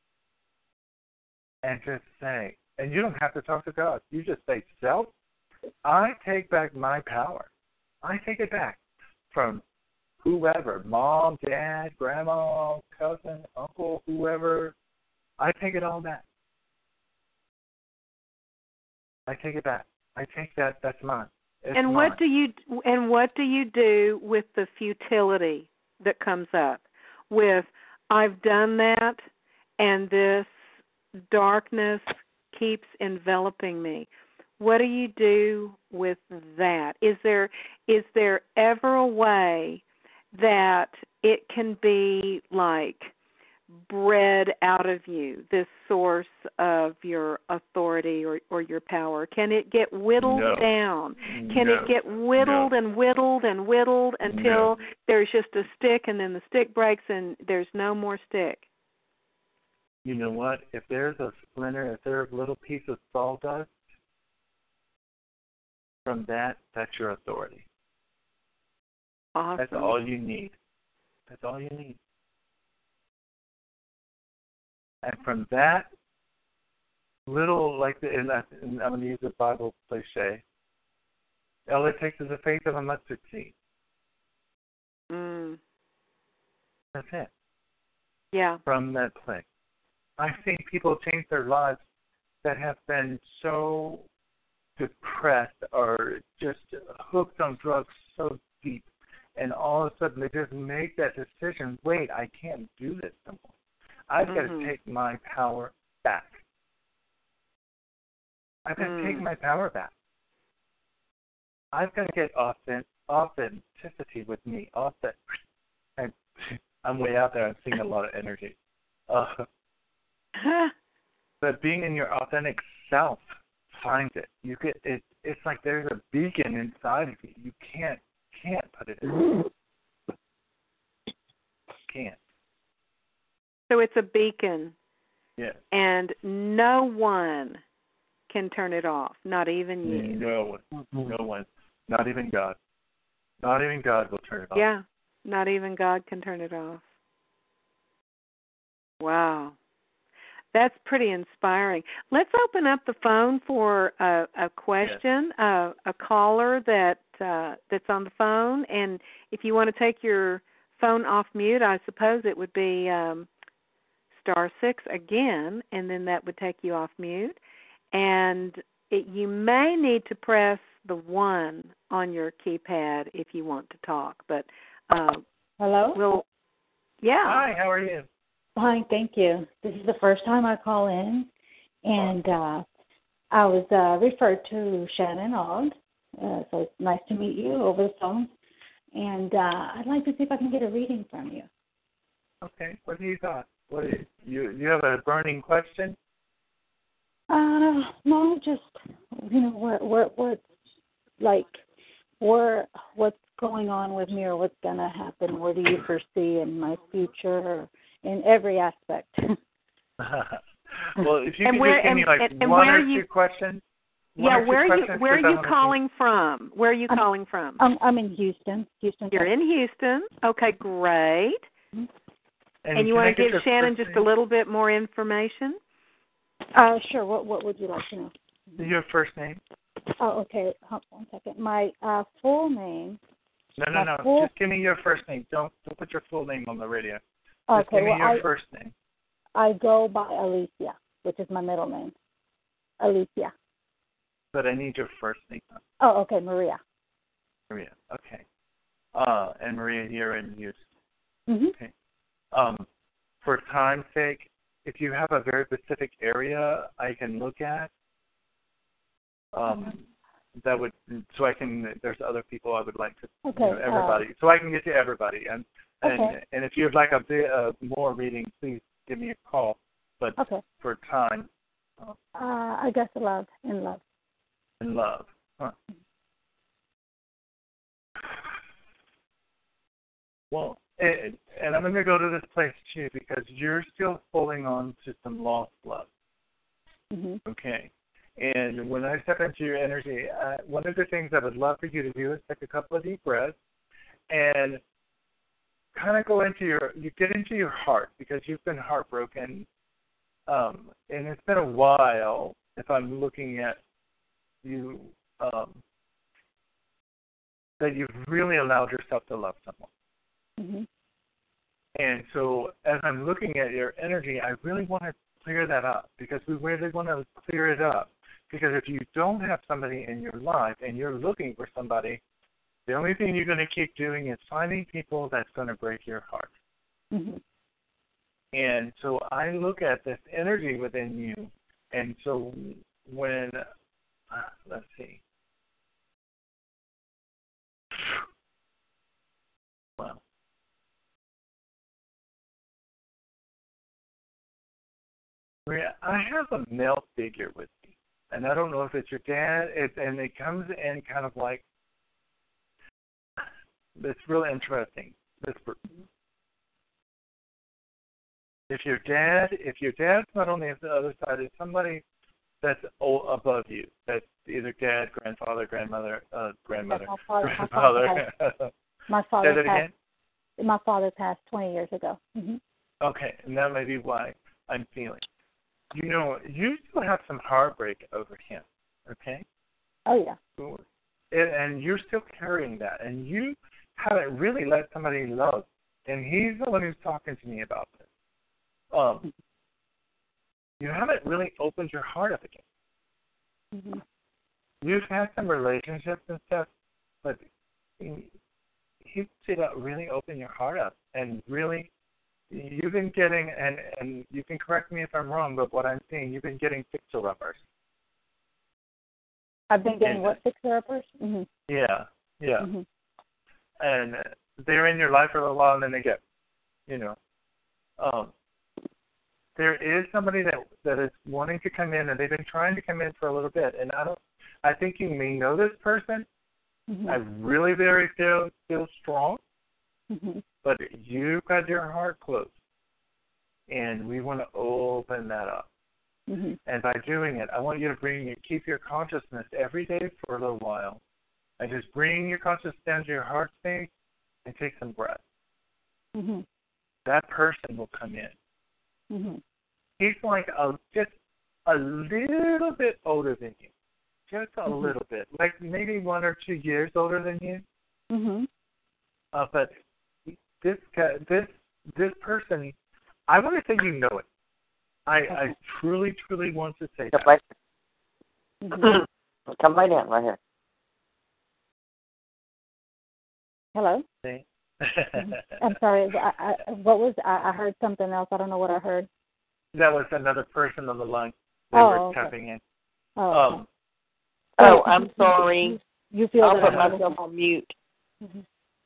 and just say, and you don't have to talk to God. You just say, self, I take back my power. I take it back from whoever, mom, dad, grandma, cousin, uncle, whoever. I take it all back. I take it back. I take that. That's mine. It's and mine. what do you and what do you do with the futility that comes up with I've done that and this darkness keeps enveloping me? What do you do with that? Is there is there ever a way that it can be like bred out of you, this source of your authority or, or your power? Can it get whittled No. down? Can No. it get whittled No. and whittled and whittled until No. there's just a stick and then the stick breaks and there's no more stick? You know what? If there's a splinter, if there's a little piece of sawdust, from that, that's your authority. Awesome. That's all you need. That's all you need. And from that little, like, the, and, I, and I'm going to use a Bible cliche, all it takes is the faith of a mustard seed. Mm. That's it. Yeah. From that place. I've seen people change their lives that have been so depressed or just hooked on drugs so deep, and all of a sudden they just make that decision, wait, I can't do this anymore. I've mm-hmm. got to take my power back. I've got mm. to take my power back. I've got to get authentic, authenticity with me. Authentic. I, I'm way out there. I'm seeing a lot of energy. Uh, but being in your authentic self finds it. You get it. It's like there's a beacon inside of you. You can't can't put it in. Can't. So it's a beacon. Yes. And no one can turn it off, not even you. No one. No one. Not even God. Not even God will turn it off. Yeah. Not even God can turn it off. Wow. That's pretty inspiring. Let's open up the phone for a, a question, yes. uh, a caller that uh, that's on the phone. And if you want to take your phone off mute, I suppose it would be um, star six again, and then that would take you off mute. And it, you may need to press the one on your keypad if you want to talk. But uh, hello. We'll, yeah. Hi. How are you? Fine, thank you. This is the first time I call in, and uh, I was uh, referred to Shannon Ogg, uh, so it's nice to meet you over the phone. And uh, I'd like to see if I can get a reading from you. Okay. What do you got? What do you, you you have a burning question? Uh, no, just you know what what what like where what's going on with me or what's gonna happen? What do you foresee in my future? Or in every aspect. Well, if you and could where, just give and, me like and, and one where or you, two questions. One yeah, or two where are you questions, where are you calling see. from? Where are you I'm, calling from? I'm, I'm in Houston. Houston. You're in Houston. Okay, great. Mm-hmm. And, and you want to give Shannon just a little bit more information? Uh, sure. What What would you like to know? Your first name? Oh, okay. Hold on one second. My uh, full name. No, no, no. Full... Just give me your first name. Don't don't put your full name on the radio. Okay. Just give me well, your I, first name. I go by Alicia, which is my middle name. Alicia. But I need your first name. Oh, okay. Maria. Maria. Okay. Uh, and Maria here in Houston. Mm-hmm. Okay. Um, for time's sake, if you have a very specific area I can look at, um, mm-hmm. that would so I can. There's other people I would like to. Okay. You know, everybody, uh, so I can get to everybody. And and okay. and if you'd like a bit uh, more reading, please give me a call. But okay. for time. Uh, I guess love in love. In love. Huh. Well, it, and I'm going to go to this place too because you're still holding on to some lost love. Mm-hmm. Okay. And when I step into your energy, uh, one of the things I would love for you to do is take a couple of deep breaths and kind of go into your, you get into your heart because you've been heartbroken. Um, and it's been a while if I'm looking at you, um, that you've really allowed yourself to love someone. Mm-hmm. And so as I'm looking at your energy, I really want to clear that up because we really want to clear it up Because if you don't have somebody in your life and you're looking for somebody, the only thing you're going to keep doing is finding people that's going to break your heart. Mm-hmm. And so I look at this energy within you, and so when, uh, let's see. Well, Maria, I have a male figure with me, and I don't know if it's your dad, it, and it comes in kind of like, it's really interesting. This, if your dad, if your dad's not on the other side, it's somebody that's above you. That's either dad, grandfather, grandmother, uh, grandmother, my father, grandfather. My father, my father Say that passed. again? My father passed twenty years ago. Mm-hmm. Okay, and that may be why I'm feeling. You know, you still have some heartbreak over him, okay? Oh, yeah. And, and you're still carrying that, and you haven't really let somebody love, and he's the one who's talking to me about this. Um, you haven't really opened your heart up again. Mm-hmm. You've had some relationships and stuff, but you should really open your heart up and really, you've been getting, and, and you can correct me if I'm wrong, but what I'm seeing, you've been getting fixer-uppers. I've been getting and, what, fixer-uppers? Mm-hmm. Yeah, yeah. Mm-hmm. And they're in your life for a little while, and then they get, you know. Um, there is somebody that that is wanting to come in, and they've been trying to come in for a little bit, and I don't. I think you may know this person. Mm-hmm. I really very feel feel strong, mm-hmm. but you've got your heart closed, and we want to open that up. Mm-hmm. And by doing it, I want you to bring you keep your consciousness every day for a little while, and just bring your consciousness down to your heart space and take some breath. Mm-hmm. That person will come in. Mm-hmm. He's like a, just a little bit older than you. Just a mm-hmm. little bit. Like maybe one or two years older than you. Mm-hmm. Uh, but this guy, this this person, I want to say you know it. I, okay. I truly, truly want to say Come that. right, mm-hmm. Come right in, right here. Hello? See? mm-hmm. I'm sorry. I, I, what was, I, I heard something else. I don't know what I heard. That was another person on the line. They oh, were okay. tapping in. Oh, Um, okay. Oh, I'm sorry. You feel I'll that put myself on mute. Mm-hmm.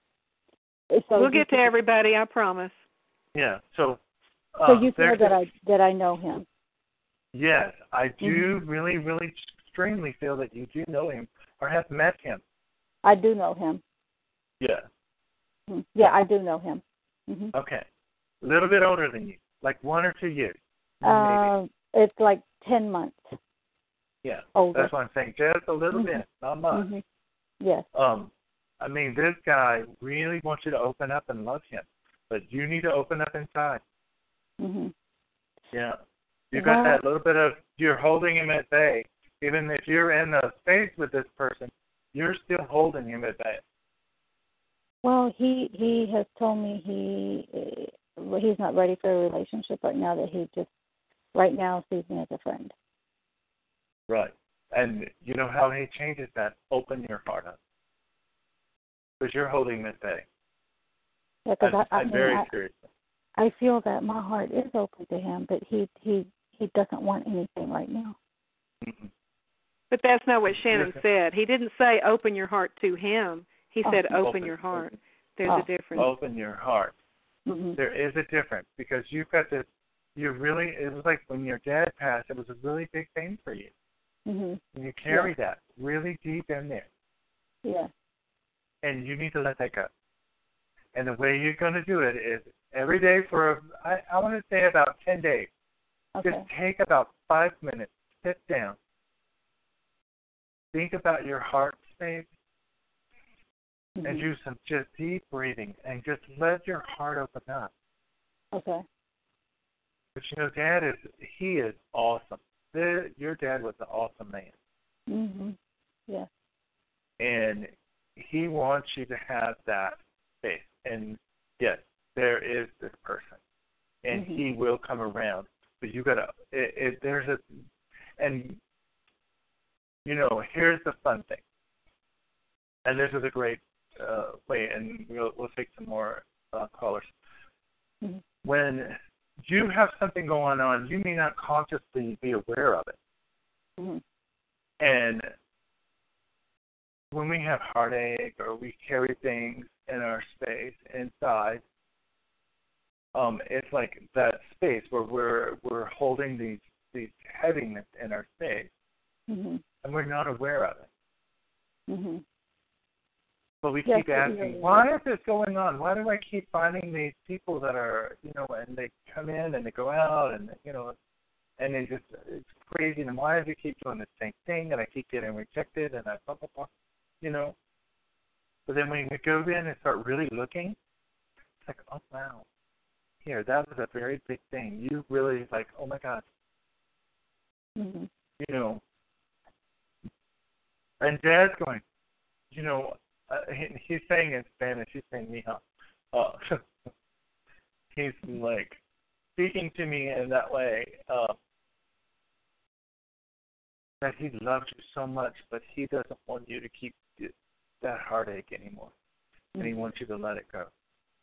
So we'll get to everybody, I promise. Yeah. So, so um, you feel that I that I know him? Yes, I do mm-hmm. really, really extremely feel that you do know him or have met him. I do know him. Yeah. Mm-hmm. Yeah, I do know him. Mm-hmm. Okay. A little bit older than you, like one or two years. Uh, maybe. It's like ten months. Yeah. Older. That's what I'm saying. Just a little mm-hmm. bit, not much. Mm-hmm. Yes. Um, I mean, this guy really wants you to open up and love him, but you need to open up inside. Mm-hmm. Yeah. You got well, that little bit of, you're holding him at bay. Even if you're in a space with this person, you're still holding him at bay. Well, he he has told me he well, he's not ready for a relationship right now. That he just right now sees me as a friend. Right. And you know how he changes that? Open your heart up. Because you're holding him at bay. Yeah, because I, I, I'm mean, very I, serious. I feel that my heart is open to him, but he he he doesn't want anything right now. Mm-mm. But that's not what Shannon Listen. said. He didn't say open your heart to him. He Oh. said open, Open. your heart. There's Oh. a difference. Open your heart. Mm-hmm. There is a difference because you've got this, you really, it was like when your dad passed, it was a really big thing for you. Mm-hmm. And you carry Yeah. that really deep in there. Yeah. And you need to let that go. And the way you're going to do it is every day for, I, I want to say about ten days. Okay. Just take about five minutes, sit down, think about your heart space, mm-hmm. and do some just deep breathing and just let your heart open up. Okay. But you know, Dad is, he is awesome. The, your dad was an awesome man. Mm-hmm. Yeah. And he wants you to have that space. And yes, there is this person. And mm-hmm. he will come around. But you gotta, it, it, there's a, and you know, here's the fun thing, and this is a great uh, way, and we'll we'll take some more uh, callers. Mm-hmm. When you have something going on, you may not consciously be aware of it, mm-hmm. and when we have heartache or we carry things in our space inside, um, it's like that space where we're we're holding these these heaviness in our space, mm-hmm. and we're not aware of it. Mm-hmm. But we yes, keep asking, why is this going on? Why do I keep finding these people that are, you know, and they come in and they go out and, you know, and they just, it's crazy. And why do I keep doing the same thing? And I keep getting rejected and I blah, blah, blah, you know. But then when we go in and start really looking, it's like, oh, wow. Here, that was a very big thing. You really, like, oh, my God. Mm-hmm. You know. And Dad's going, you know, Uh, he, he's saying in Spanish, he's saying mija. Uh, he's like speaking to me in that way uh, that he loves you so much, but he doesn't want you to keep that heartache anymore, mm-hmm. and he wants you to let it go.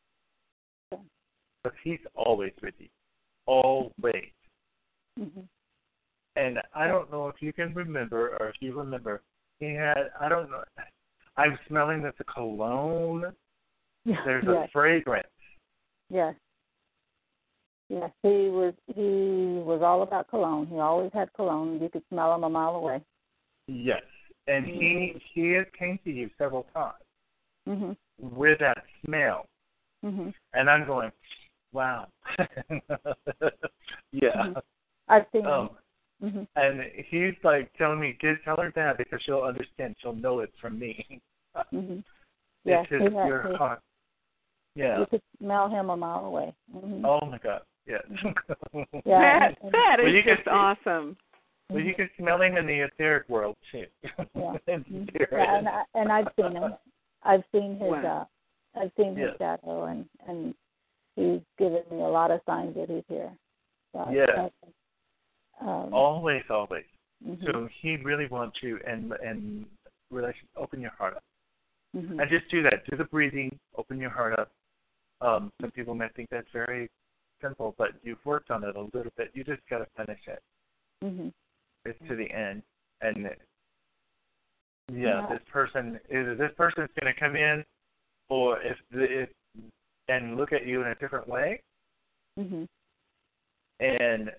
But he's always with you, always. Mm-hmm. And I don't know if you can remember, or if you remember, he had, I don't know, I'm smelling this a cologne. Yeah, There's yes. a fragrance. Yes. Yes, he was he was all about cologne. He always had cologne. You could smell him a mile away. Yes, and mm-hmm. he he has came to you several times mm-hmm. with that smell, mm-hmm. and I'm going, wow. yeah. Mm-hmm. I've seen um, him. Mm-hmm. And he's like telling me, "Get tell her that because she'll understand. She'll know it's from me." Mm-hmm. Yeah, it's just your he, heart. Yeah. You could smell him a mile away. Mm-hmm. Oh my God! Yes. yeah, that and, that well, is just see, awesome. Well, mm-hmm. you can smell him in the etheric world too. Yeah. yeah and, I, and I've seen him. I've seen his. Wow. Uh, I've seen his yes. shadow, and and he's given me a lot of signs that he's here. So yeah. Um, always, always. Mm-hmm. So he really wants you, and and relation. Open your heart up, mm-hmm. and just do that. Do the breathing. Open your heart up. Um, some people may think that's very simple, but you've worked on it a little bit. You just got to finish it. Mm-hmm. It's to the end, and yeah, yeah. this person is this person's going to come in, or if if and look at you in a different way, mm-hmm. and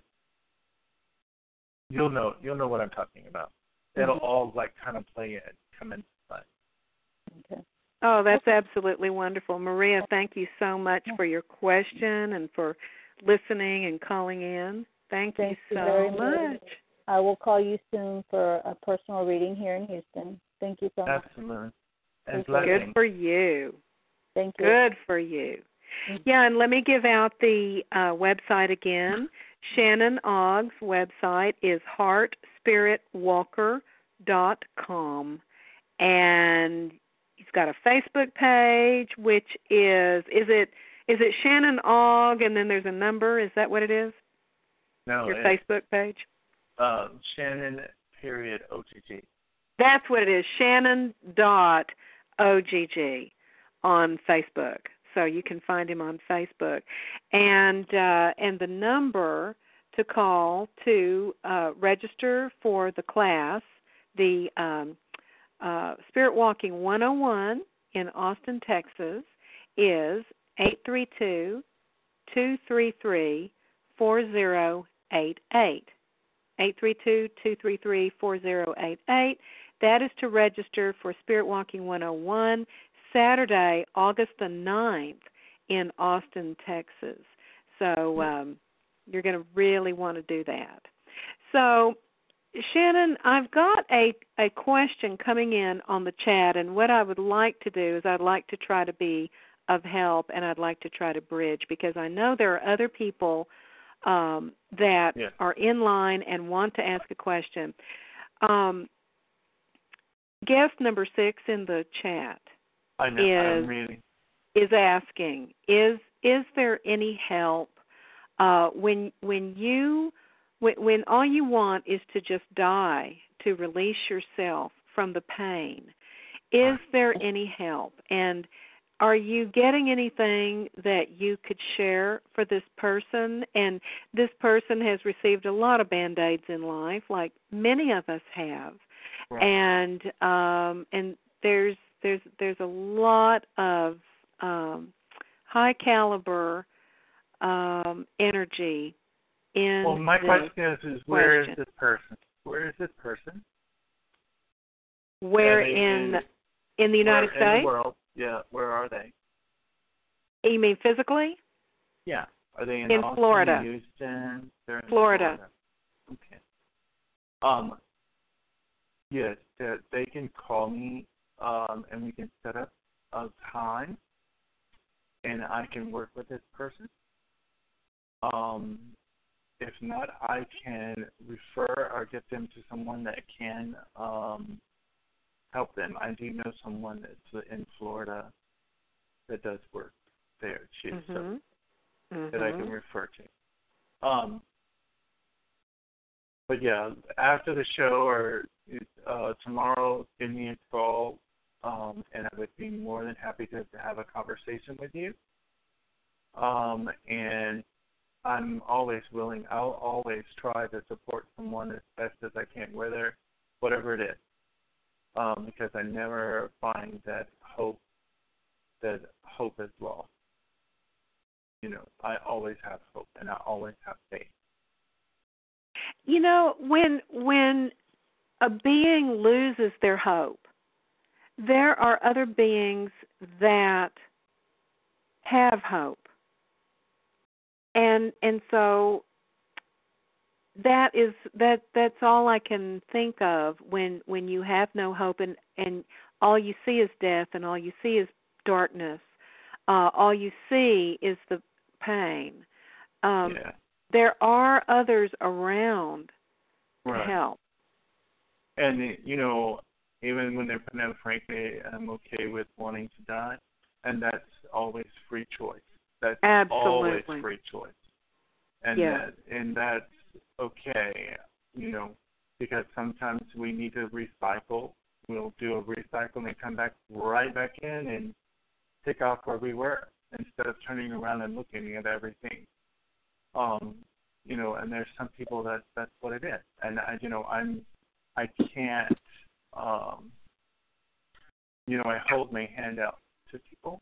You'll know you'll know what I'm talking about. It'll mm-hmm. all like kind of play in, come into play. Okay. Oh, that's absolutely wonderful. Maria, thank you so much for your question and for listening and calling in. Thank, thank you so you very much. much. I will call you soon for a personal reading here in Houston. Thank you so much. Absolutely. And good for you. Thank you. Good for you. Mm-hmm. Yeah, and let me give out the uh, website again. Shannon Ogg's website is heart spirit walker dot com, and he's got a Facebook page, which is is it is it Shannon Ogg, and then there's a number? Is that what it is? No, your Facebook page. Uh, Shannon period O G G. That's what it is. Shannon dot O G G on Facebook. So you can find him on Facebook. And uh, and the number to call to uh, register for the class, the um, uh, Spirit Walking one oh one in Austin, Texas, is eight three two, two three three, four zero eight eight. eight three two, two three three, four zero eight eight. That is to register for Spirit Walking one oh one, Saturday, August the ninth, in Austin, Texas. So um, you're going to really want to do that. So, Shannon, I've got a, a question coming in on the chat, and what I would like to do is I'd like to try to be of help, and I'd like to try to bridge, because I know there are other people um, that yeah. are in line and want to ask a question. Um, guest number six in the chat I know, is, I'm reading. is asking, is is there any help uh, when when you when, when all you want is to just die, to release yourself from the pain. Is there any help? And are you getting anything that you could share for this person? And this person has received a lot of Band-Aids in life, like many of us have. Right. And um, and there's there's there's a lot of um, high caliber um, energy in. Well, my this question is, is where question. is this person? Where is this person? Where they in in, in the United where States? In the world? Yeah. Where are they? You mean physically? Yeah. Are they in, in Austin, Florida? Houston? They're in Florida. Florida. Okay. Um. Yes, they, they can call me, um, and we can set up a time, and I can work with this person. Um, if not, I can refer or get them to someone that can um, help them. I do know someone that's in Florida that does work there too, Mm-hmm. so mm-hmm. that I can refer to. Um, but yeah, after the show or uh, tomorrow, give me a call, um, and I would be more than happy to, to have a conversation with you. Um, and I'm always willing. I'll always try to support someone as best as I can, whether whatever it is, um, because I never find that hope that hope is lost. You know, I always have hope, and I always have faith. You know, when when a being loses their hope, there are other beings that have hope. And and so that is that that's all I can think of when when you have no hope and, and all you see is death and all you see is darkness. Uh, all you see is the pain. Um, yeah. There are others around to Right. help. And, you know, even when they're putting out, frankly, I'm okay with wanting to die, and that's always free choice. That's Absolutely. always free choice. And Yeah. that and that's okay, you know, because sometimes we need to recycle. We'll do a recycle and come back right back in and pick off where we were instead of turning around and looking at everything. Um, you know, and there's some people that that's what it is. And I, you know, I'm I can't um you know, I hold my hand out to people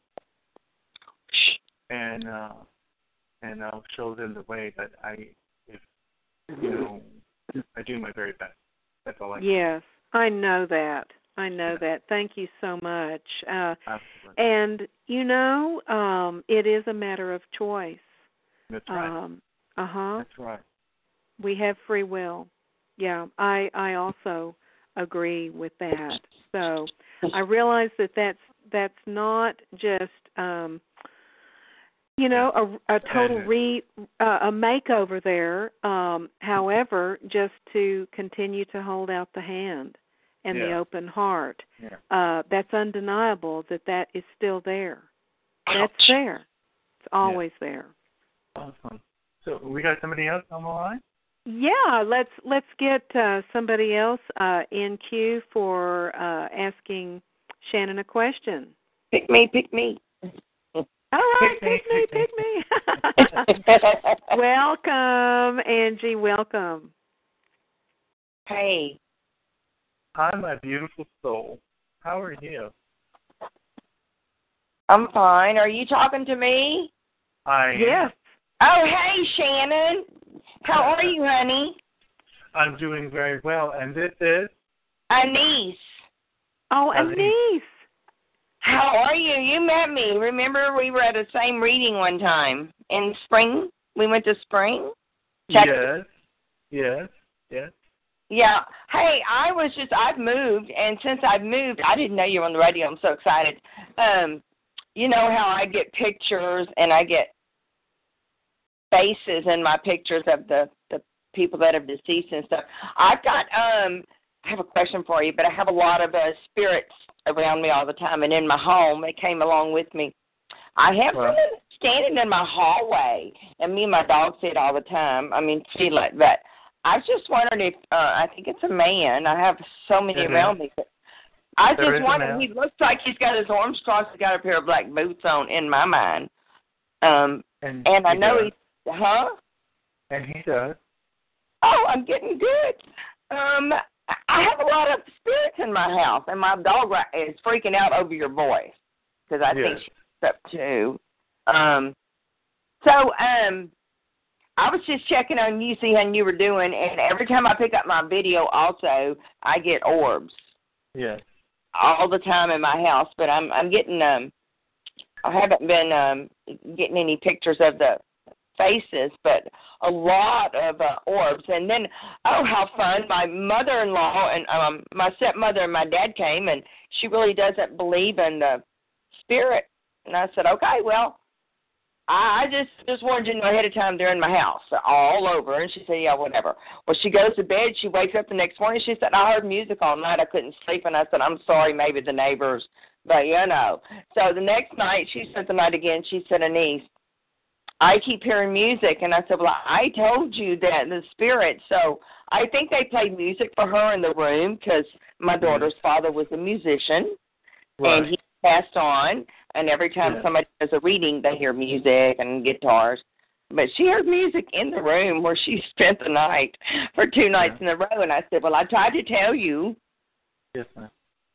and uh and I'll show them the way that I if you know I do my very best. That's all I can. Yes, I know that. I know yeah. that. Thank you so much. Uh, Absolutely. And, you know, um, it is a matter of choice. That's right. Um, uh-huh. That's right. We have free will. Yeah, I, I also agree with that. So I realize that that's, that's not just, um, you know, a, a total re, uh, a makeover there. Um, however, just to continue to hold out the hand and yeah. the open heart. Yeah. Uh, that's undeniable that that is still there. That's there. It's always yeah. there. Awesome. So we got somebody else on the line? Yeah, let's let's get uh, somebody else uh, in queue for uh, asking Shannon a question. Pick me, pick me. All right, pick, pick me, pick me. me. Welcome, Angie, welcome. Hey. Hi, my beautiful soul. How are you? I'm fine. Are you talking to me? I am. Yes. Oh, hey, Shannon. How are you, honey? I'm doing very well, and this is? Anise. Oh, Anise. How are you? You met me. Remember we were at the same reading one time in spring? We went to spring? Texas? Yes. Yes. Yes. Yeah. Hey, I was just, I've moved, and since I've moved, I didn't know you were on the radio. I'm so excited. Um, you know how I get pictures, and I get faces in my pictures of the, the people that are deceased and stuff. I've got, um, I have a question for you, but I have a lot of uh, spirits around me all the time, and in my home, they came along with me. I have well, someone standing in my hallway, and me and my dog see it all the time. I mean, see like that. I was just wondering if uh, I think it's a man. I have so many It around is. me. But I There is just a wonder. man. He looks like he's got his arms crossed. He's got a pair of black boots on. In my mind, um, And, and I he know does. he's huh. And he does. Oh, I'm getting good. Um, I have a lot of spirits in my house, and my dog right- is freaking out over your voice because I think Yes. she's up too. Um, so um, I was just checking on you, see how you were doing, and every time I pick up my video, also I get orbs Yes. all the time in my house. But I'm I'm getting um, I haven't been um getting any pictures of the faces, but a lot of uh, orbs. And then, oh, how fun! My mother-in-law and um, my stepmother and my dad came, and she really doesn't believe in the spirit. And I said, okay, well, I I just just wanted you to know ahead of time they're in my house, all over. And she said, yeah, whatever. Well, she goes to bed. She wakes up the next morning. She said, I heard music all night. I couldn't sleep. And I said, I'm sorry, maybe the neighbors, but you know. So the next night, she spent the night again. She said, Anise, I keep hearing music. And I said, well, I told you that, the spirit. So I think they played music for her in the room because my daughter's father was a musician, Right. and he passed on. And every time Yeah. somebody does a reading, they hear music and guitars. But she heard music in the room where she spent the night for two nights Yeah. in a row. And I said, well, I tried to tell you. Yes, ma'am.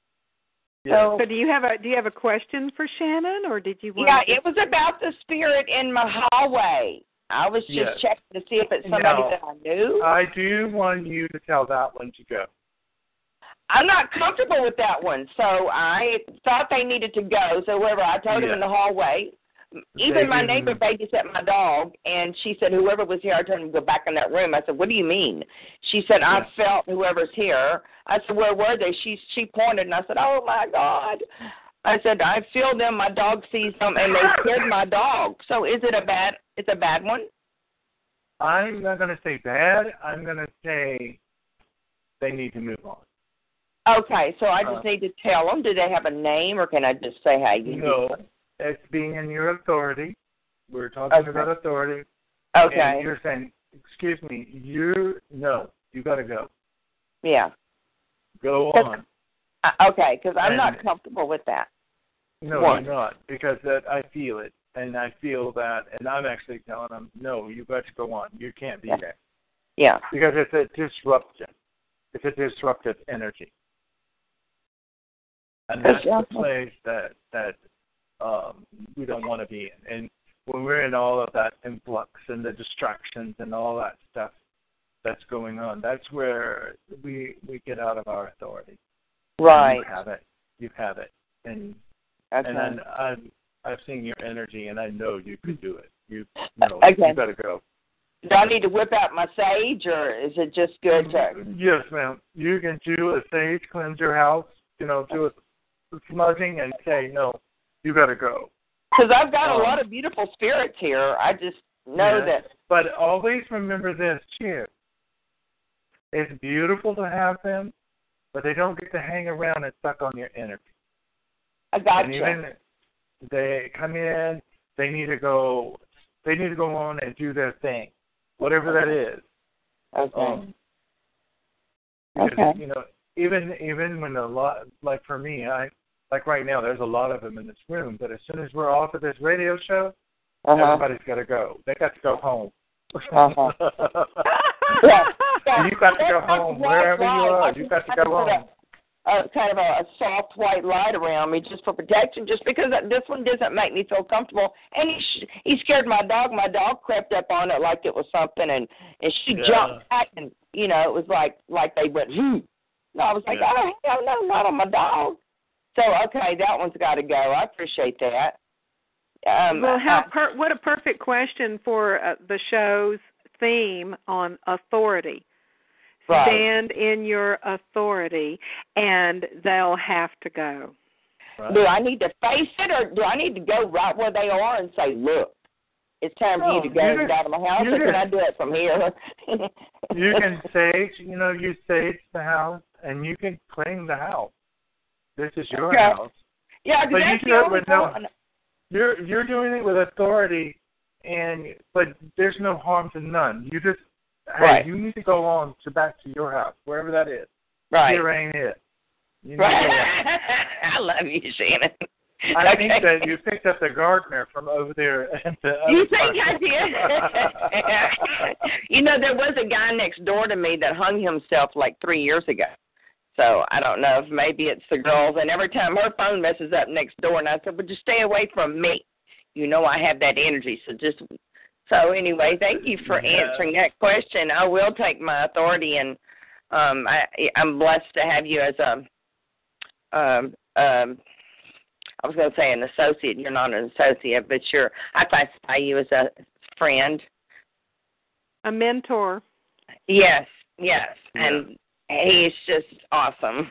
So, So do you have a do you have a question for Shannon, or did you want yeah, to it was about the spirit in my hallway. I was just Yes. checking to see if it's somebody Now, that I knew. I do want you to tell that one to go. I'm not comfortable with that one, so I thought they needed to go. So whoever I told them Yeah. in the hallway, even They my do. neighbor babysat my dog, and she said whoever was here, I told them to go back in that room. I said, what do you mean? She said, I Yeah. felt whoever's here. I said, where were they? She she pointed, and I said, oh my God. I said, I feel them. My dog sees them, and they scared my dog. So is it a bad? It's a bad one? I'm not going to say bad. I'm going to say they need to move on. Okay, so I just Uh, need to tell them. Do they have a name, or can I just say how you No, do it? it's being in your authority. We're talking Okay. about authority. Okay. And you're saying, excuse me, you, no, you got to go. Yeah. Go That's- on. Uh, okay, because I'm And- not comfortable with that. No, One. you're not, because that I feel it, and I feel that, and I'm actually telling them, no, you got to go on. You can't be Yeah. there. Yeah. Because it's a disruption. It's a disruptive energy. And that's Yeah. the place that that um, we don't want to be in. And when we're in all of that influx and the distractions and all that stuff that's going on, that's where we we get out of our authority. Right. You have it. You have it. And Okay. and then I've I've seen your energy, and I know you can do it. You know, Okay. you got to go. Do I need to whip out my sage, or is it just good to? Yes, ma'am. You can do a sage, cleanse your house, you know, do a smudging and say, no, you got to go. Because I've got Um, a lot of beautiful spirits here. I just know Yes, that. But always remember this, too. It's beautiful to have them, but they don't get to hang around and suck on your energy. I got And you. even they come in, they need to go, they need to go on and do their thing, whatever that is. Okay. Um, because, Okay. you know, even even when a lot, like for me, I like right now, there's a lot of them in this room. But as soon as we're off of this radio show, Uh-huh. everybody's got to go. They got to go home. Uh-huh. Yeah. Yeah. You got to go That's home white wherever you light. are. I You just- got to I go just put a- home. A kind of a, a soft white light around me just for protection, just because this one doesn't make me feel comfortable. And he sh- he scared my dog. My dog crept up on it like it was something, and and she Yeah. jumped back, and you know it was like like they went. Hmm. And I was like, Yeah. oh hell no, not on my dog. So okay, that one's got to go. I appreciate that. Um, well, how I- per, what a perfect question for uh, the show's theme on authority. Right. Stand in your authority, and they'll have to go. Right. Do I need to face it, or do I need to go right where they are and say, look, it's time for No, you to go you and can- get out of my house, you or can can- I do it from here? You can sage, you know, you sage the house, and you can clean the house. This is your Okay. house. Yeah, But because you that's do the it only with no- one. You're you're doing it with authority, and but there's no harm to none. You just hey, right. you need to go on to back to your house, wherever that is. Right. Here ain't it. You need Right. to go on. I love you, Shannon. I okay. think that you picked up the gardener from over there. At the You think I did? You know, there was a guy next door to me that hung himself like three years ago. So I don't know if maybe it's the girls. And every time her phone messes up next door, and I said, well, just stay away from me. You know I have that energy, so just – so anyway, thank you for yeah. answering that question. I will take my authority, and um, I, I'm blessed to have you as a um, – um, I was going to say an associate. You're not an associate, but you're – I classify you as a friend. A mentor. Yes, yes, yeah. and he's just awesome.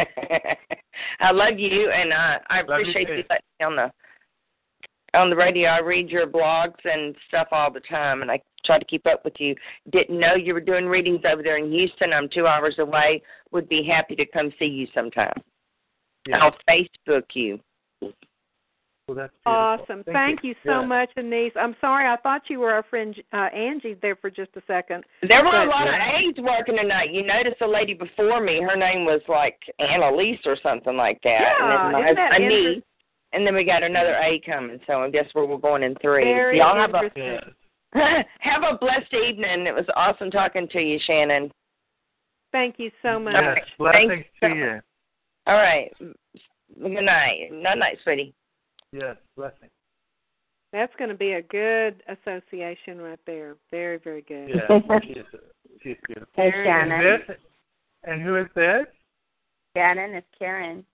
I love you, and I, I love appreciate you, you letting me on the on the radio. I read your blogs and stuff all the time, and I try to keep up with you. Didn't know you were doing readings over there in Houston. I'm two hours away. Would be happy to come see you sometime. Yeah. I'll Facebook you. Well, that's awesome. Thank, Thank you, you so yeah. much, Anise. I'm sorry, I thought you were our friend uh, Angie there for just a second. There were but, a lot yeah. of A's working tonight. You noticed the lady before me, her name was like Annalise or something like that. Yeah, and then isn't that Anise, interesting? and then we got another A coming, so I guess we're, we're going in three. Very Y'all have a, interesting. have a blessed evening. It was awesome talking to you, Shannon. Thank you so much. Yes, blessings Thanks. to you. All right. Good night. Night, night, sweetie. Yes, blessings. That's going to be a good association right there. Very, very good. Yeah, she's, she's beautiful. Hey, Very Shannon. And, this, and who is this? Shannon, it's Karen.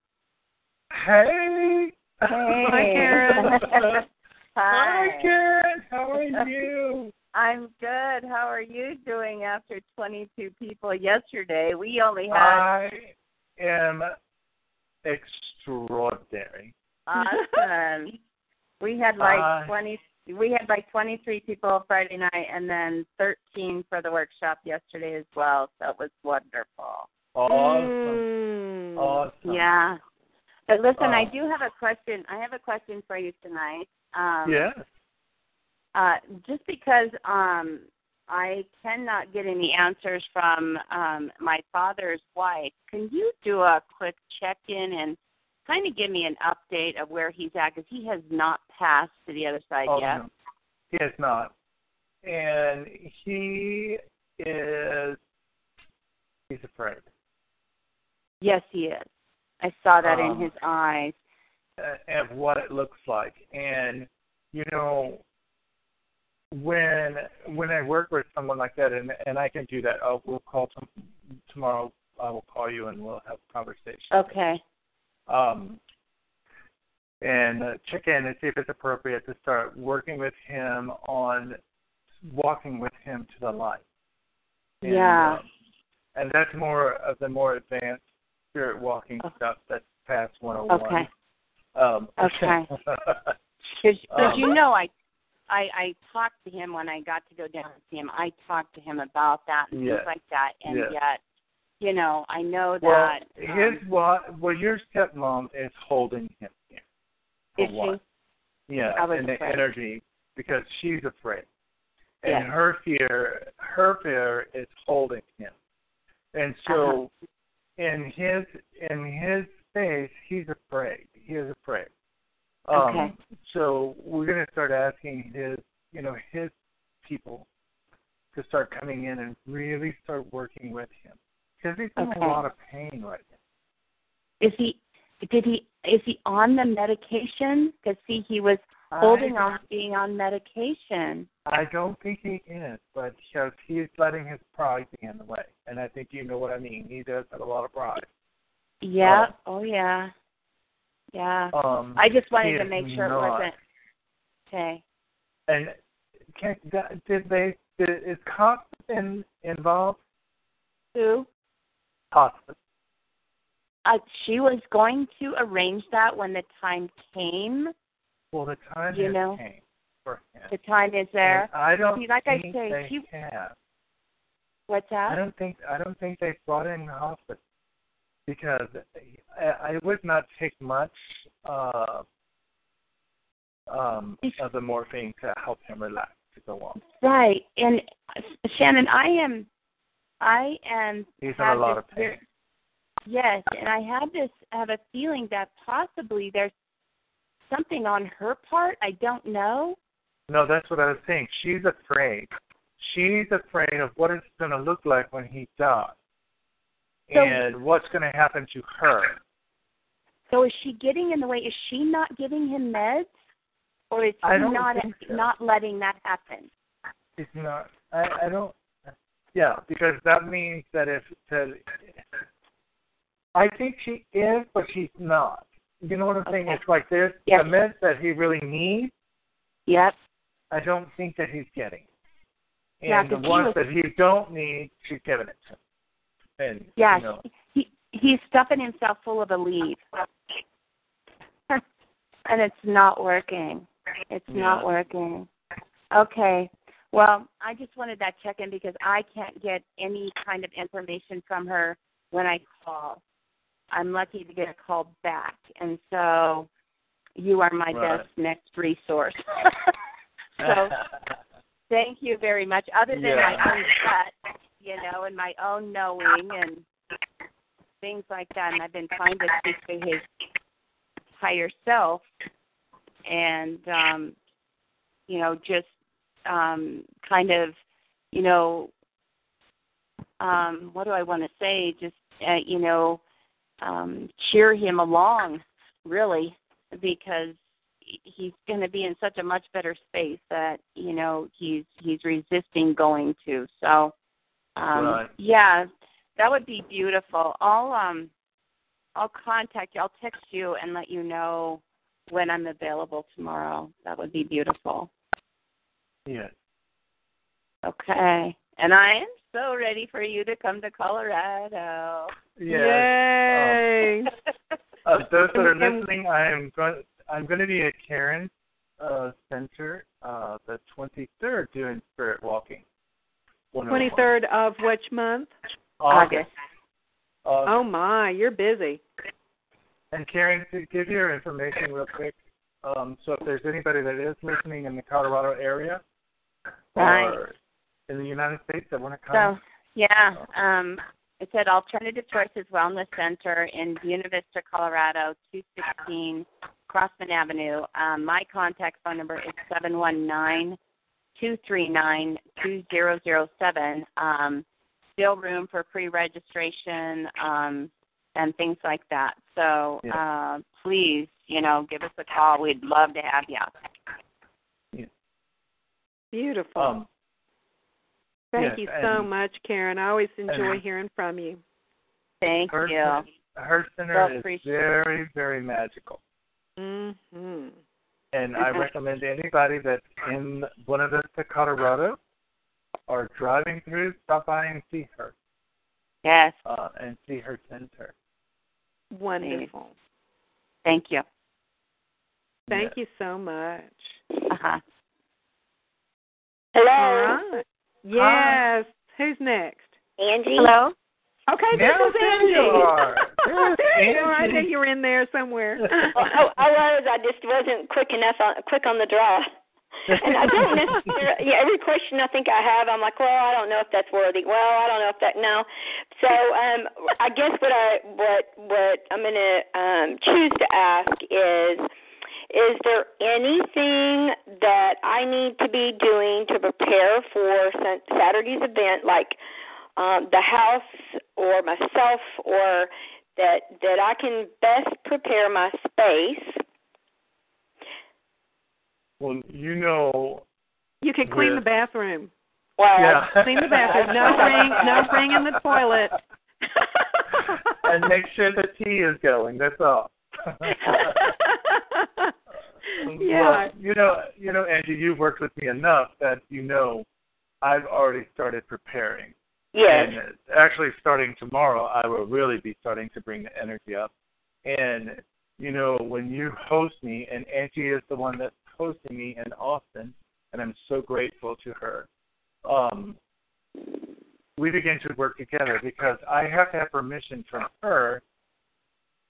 Hey. Hey. Hi, Karen. Hi. Hi, Karen. How are you? I'm good. How are you doing after twenty-two people yesterday? We only had I am extraordinary. awesome. We had like Uh, twenty. We had like twenty-three people Friday night, and then thirteen for the workshop yesterday as well. So it was wonderful. Awesome. Mm. Awesome. Yeah. But listen, Uh, I do have a question. I have a question for you tonight. Um, yes. Uh, just because um, I cannot get any answers from um, my father's wife, can you do a quick check-in and kind of give me an update of where he's at? Because he has not passed to the other side Oh, yet. no. He is not. And he is, he's afraid. Yes, he is. I saw that Um, in his eyes. Of what it looks like. And, you know, when when I work with someone like that, and and I can do that, oh, we'll call tom- tomorrow, I will call you and we'll have a conversation. Okay. Um, and uh, check in and see if it's appropriate to start working with him on walking with him to the light. And, Yeah. uh, and that's more of the more advanced spirit walking Oh. stuff that's past one oh one. Okay. Um, Okay. Because um, you know, I, I I talked to him when I got to go down and see him. I talked to him about that and Yes. things like that, and Yes. yet, you know, I know Well, that. his um, what? Well, your stepmom is holding him here. For Is she? what? Yeah, I was and the afraid. energy because she's afraid, and Yes. her fear, her fear is holding him, and so Uh-huh. in his in his face, he's afraid. He is afraid. Um, Okay. So we're going to start asking his, you know, his people to start coming in and really start working with him because he's in Okay. a lot of pain right now. Is he? Did he? Is he on the medication? Because see, he was holding I, off being on medication. I don't think he is, but because he's letting his pride be in the way, and I think you know what I mean. He does have a lot of pride. Yeah. Um, oh yeah. Yeah. Um, I just he wanted to is make sure not. it wasn't. Okay. And can, did they? Did, is hospice in, involved? Who? Hospice. Uh, she was going to arrange that when the time came. Well, the time You has know, came for him. The time is there. And I don't See, like I think say, they he- have. What's that? I don't think I don't think they brought in the hospice because I, I would not take much uh, um, of the morphine to help him relax. to go on. Right. And uh, Shannon, I am, I am. He's in a lot of pain. Very, yes, and I have this, have a feeling that possibly there's something on her part. I don't know. No, that's what I was saying. She's afraid. She's afraid of what it's going to look like when he dies, so, and what's going to happen to her. So is she getting in the way? Is she not giving him meds, or is he not so. not letting that happen? She's not. I, I don't. Yeah, because that means that if that, I think she is, but she's not. You know what I'm saying? Okay. It's like there's yes. the meds that he really needs. Yep. I don't think that he's getting. And yeah, the ones was, that he don't need, she's giving it to him. And, yeah, you know, he he's stuffing himself full of Aleve. And it's not working. It's yeah. not working. Okay. Well, I just wanted that check-in because I can't get any kind of information from her when I call. I'm lucky to get a call back. And so you are my right. best next resource. So thank you very much. Other than yeah. my own gut, you know, and my own knowing and things like that. And I've been trying to speak to his higher self and, um, you know, just um, kind of, you know, um, what do I want to say? Just, uh, you know, um, cheer him along, really, because he's going to be in such a much better space that, you know, he's he's resisting going to. So, um, right. yeah, that would be beautiful. I'll um, I'll contact you. I'll text you and let you know when I'm available tomorrow. That would be beautiful. Yes. Okay. And I am so ready for you to come to Colorado. Yes. Yay! Um, uh, those that are listening, I am going. I'm going to be at Karen's uh, Center uh, the twenty-third doing spirit walking. twenty-third of which month? August. August. Oh, my. You're busy. And Karen, to give your information real quick, um, so if there's anybody that is listening in the Colorado area right. or in the United States that want to come. So, yeah, um, it's at Alternative Choices Wellness Center in Buena Vista, Colorado, two sixteen Crossman Avenue. Um, my contact phone number is seven one nine, two three nine, two zero zero seven. Um, still room for pre-registration um, and things like that. So yeah. uh, please, you know, give us a call. We'd love to have you. Yeah. Beautiful. Um, Thank yes, you so and, much, Karen. I always enjoy and, hearing from you. Thank her, you. Her center is very, very magical. Mm-hmm. And I recommend anybody that's in Buena Vista, Colorado, or driving through, stop by and see her. Yes. Uh, and see her center. Wonderful. Thank you. Thank yes. you so much. Uh-huh. Hello. All right. Yes. Hi. Who's next? Angie. Hello. Okay, this now is there Angie. You are. There you are. I think you were in there somewhere. oh, I was. I just wasn't quick enough on quick on the draw. And I don't necessarily. Yeah, every question I think I have, I'm like, well, I don't know if that's worthy. Well, I don't know if that. No. So, um, I guess what I what what I'm going to um, choose to ask is. Is there anything that I need to be doing to prepare for Saturday's event, like um, the house or myself, or that that I can best prepare my space? Well, you know. You can clean with, the bathroom. Well, yeah. Clean the bathroom. No bring, no bring in the toilet. And make sure the tea is going. That's all. Yeah. Well, you know, you know, Angie, you've worked with me enough that you know I've already started preparing. Yes. And actually, starting tomorrow, I will really be starting to bring the energy up. And you know, when you host me, and Angie is the one that's hosting me in Austin, and I'm so grateful to her. Um, we begin to work together because I have to have permission from her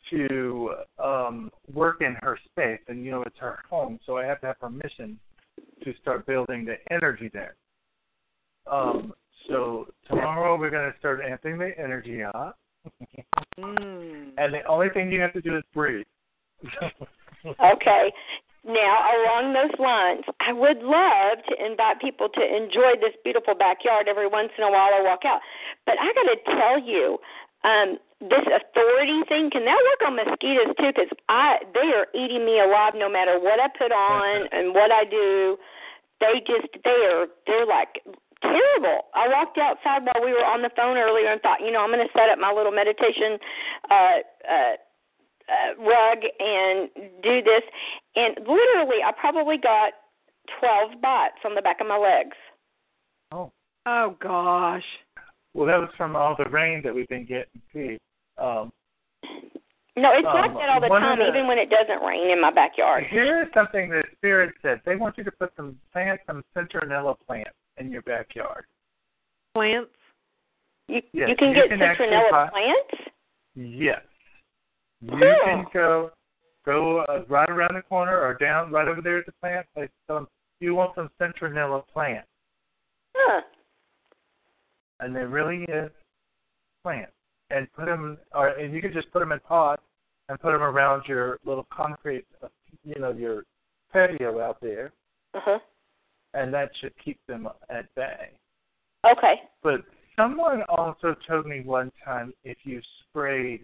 to um, work in her space, and you know it's her home, so I have to have permission to start building the energy there. Um, so tomorrow we're going to start amping the energy up. Mm. And the only thing you have to do is breathe. Okay. Now, along those lines, I would love to invite people to enjoy this beautiful backyard every once in a while or walk out. But I got to tell you, um, this authority thing, can that work on mosquitoes too? Because I, they are eating me alive no matter what I put on and what I do. They just, they are, they're like terrible. I walked outside while we were on the phone earlier and thought, you know, I'm going to set up my little meditation uh, uh Uh, rug and do this, and literally I probably got twelve bites on the back of my legs. Oh. Oh, gosh. Well, that was from all the rain that we've been getting, too. Um, no, it's um, like that all the time, the, even when it doesn't rain in my backyard. Here is something that Spirit said. They want you to put some plant some citronella plants in your backyard. Plants? You, yes, you can you get can citronella buy, plants? Yes. You Cool. can go go uh, right around the corner or down right over there at the plant place. Some, you want some citronella plants. Huh. And there really is plants. And put them, or and you can just put them in pots and put them around your little concrete, uh, you know, your patio out there. Uh-huh. And that should keep them at bay. Okay. But someone also told me one time if you sprayed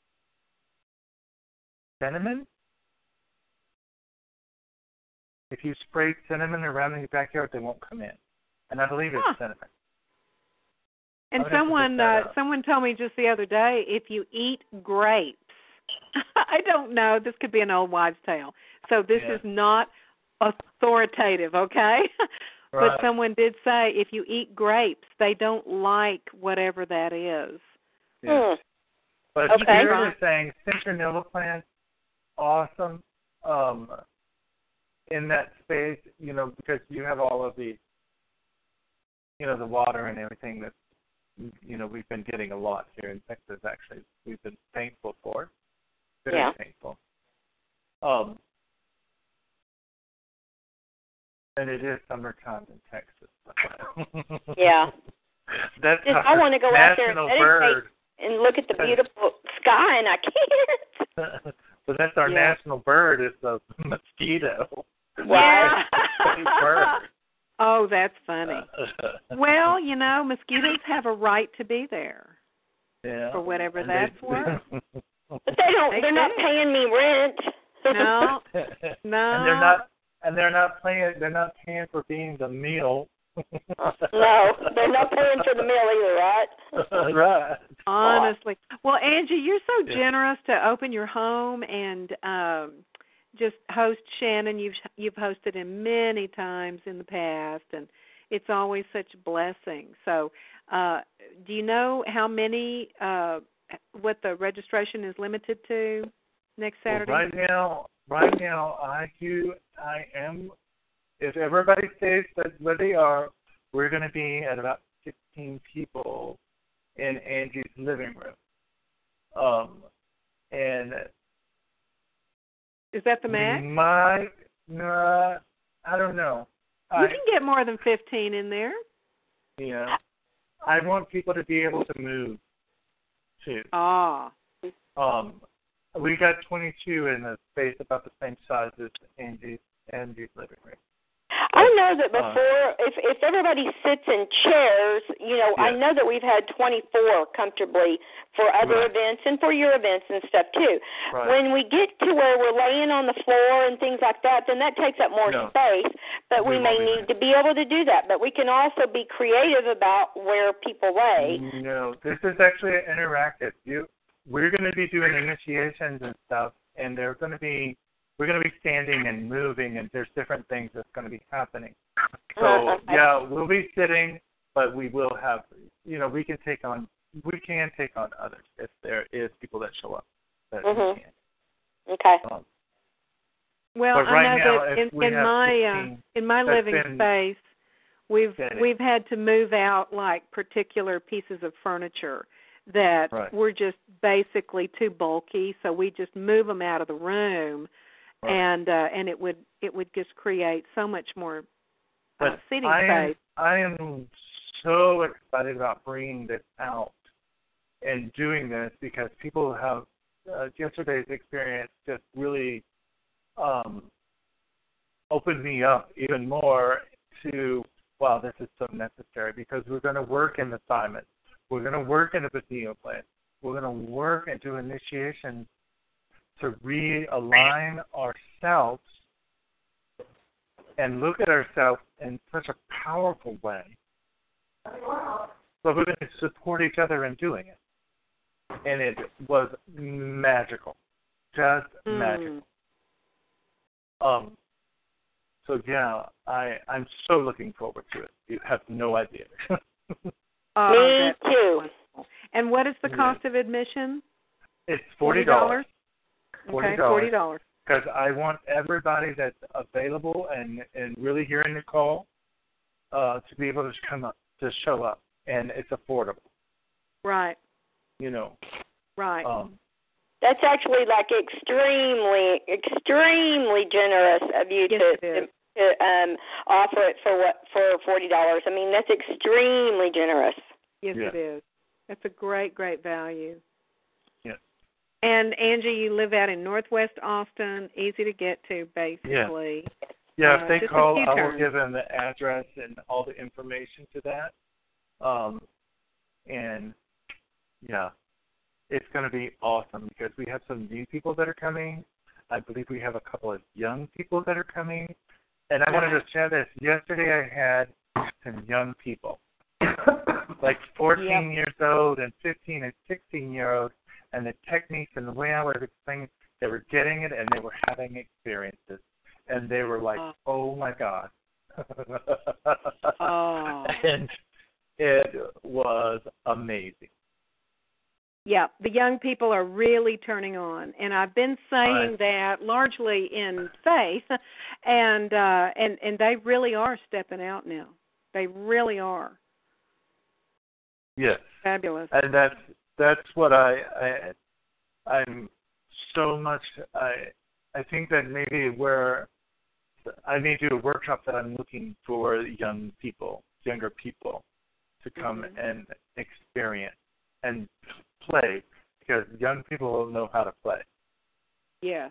cinnamon, if you sprayed cinnamon around in your backyard, they won't come in. And I believe it's huh. cinnamon. And someone uh, someone told me just the other day, if you eat grapes, I don't know, this could be an old wives' tale. So this yeah. is not authoritative, okay? Right. But someone did say if you eat grapes, they don't like whatever that is. Yeah. Hmm. But okay. Spirit is saying citronella plants, awesome um, in that space, you know, because you have all of the, you know, the water and everything that, you know, we've been getting a lot here in Texas, actually. We've been thankful for. Very yeah. thankful. Um, and it is summertime in Texas. yeah. That's Just, I want to go out there and meditate bird. and look at the beautiful sky, and I can't. But that's our yeah. national bird. It's a mosquito. Wow. bird. Oh, that's funny. Well, you know, mosquitoes have a right to be there. Yeah. For whatever and that's they, worth. But they don't. They they're do. not paying me rent. No. No. And they're not. And they're not paying. They're not paying for being the meal. No, they're not paying for the meal either, right? Right. Honestly. Well, Angie, you're so generous to open your home and um, just host Shannon. You've you've hosted him many times in the past, and it's always such a blessing. So, uh, do you know how many? Uh, what the registration is limited to next Saturday? Well, right now, right now, I do. I am. If everybody stays where they are, we're going to be at about sixteen people in Angie's living room. Um, and is that the max? My, no, I don't know. You I, can get more than fifteen in there. Yeah, I want people to be able to move too. Ah. Um, we got twenty-two in a space about the same size as Angie's Angie's living room. I know that before, if if everybody sits in chairs, you know, yeah. I know that we've had twenty-four comfortably for other right. events and for your events and stuff too. Right. When we get to where we're laying on the floor and things like that, then that takes up more no. space. But we, we may need to be able to do that. But we can also be creative about where people lay. No, this is actually interactive. You, we're going to be doing initiations and stuff, and they're going to be. We're going to be standing and moving, and there's different things that's going to be happening. So, uh, okay. yeah, we'll be sitting, but we will have, you know, we can take on, we can take on others if there is people that show up that mm-hmm. we can. Okay. Um, well, but right I know now, that in, we in have my uh, in my living space, we've steady. we've had to move out like particular pieces of furniture that right. were just basically too bulky, so we just move them out of the room. Right. And uh, and it would it would just create so much more uh, seating I am, space. I am so excited about bringing this out and doing this because people have uh, yesterday's experience just really um, opened me up even more to, wow, this is so necessary because we're going to work in assignments. We're going to work in a Bethio plan. We're going to work and do initiations to realign ourselves and look at ourselves in such a powerful way. But we're going to support each other in doing it. And it was magical. Just mm. magical. Um, so, yeah, I, I'm so looking forward to it. You have no idea. uh, Me too. Wonderful. And what is the cost yeah. of admission? It's forty dollars. forty dollars? Okay, forty dollars. Because I want everybody that's available and, and really hearing the call uh, to be able to come up, to show up. And it's affordable. Right. You know. Right. Um, That's actually like extremely, extremely generous of you yes, to, to, to um, offer it for what for forty dollars. I mean, that's extremely generous. Yes, yeah. it is. That's a great, great value. Yeah. And Angie, you live out in Northwest Austin, easy to get to, basically. Yeah. Yeah. If uh, they call, I will turns. give them the address and all the information to that. Um, and yeah. It's going to be awesome because we have some new people that are coming. I believe we have a couple of young people that are coming. And I wanted to share this. Yesterday I had some young people, like fourteen yep. years old and fifteen and sixteen year olds, and the techniques and the way I was explaining, they were getting it and they were having experiences. And they were like, oh, oh my God. oh. And it was amazing. Yeah, the young people are really turning on, and I've been saying right. that largely in faith, and uh, and and they really are stepping out now. They really are. Yes, fabulous. And that's that's what I, I I'm so much. I I think that maybe where I may do a workshop that I'm looking for young people, younger people, to come mm-hmm. and experience and play, because young people know how to play. Yes.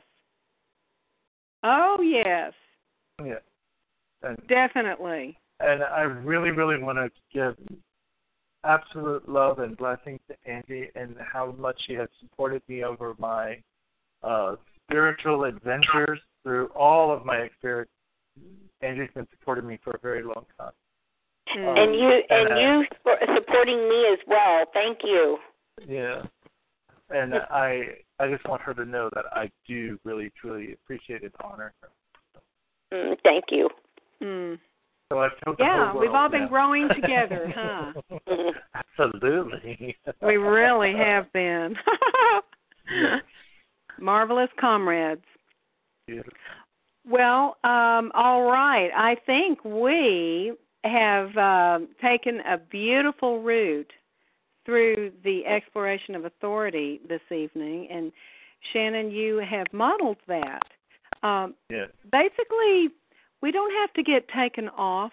Oh, yes. Yeah. And, definitely. And I really, really want to give absolute love and blessings to Angie and how much she has supported me over my uh, spiritual adventures through all of my experience. Angie's been supporting me for a very long time. Um, and you and, and you uh, supporting me as well. Thank you. Yeah, and I I just want her to know that I do really truly appreciate and honor her. Mm, thank you. Mm. So I've told yeah, the whole world we've all been now. growing together, huh? Absolutely. We really have been. Yeah. Marvelous comrades. Yeah. Well, um, all right. I think we have uh, taken a beautiful route through the exploration of authority this evening, and Shannon, you have modeled that. Um, yes. Basically, we don't have to get taken off.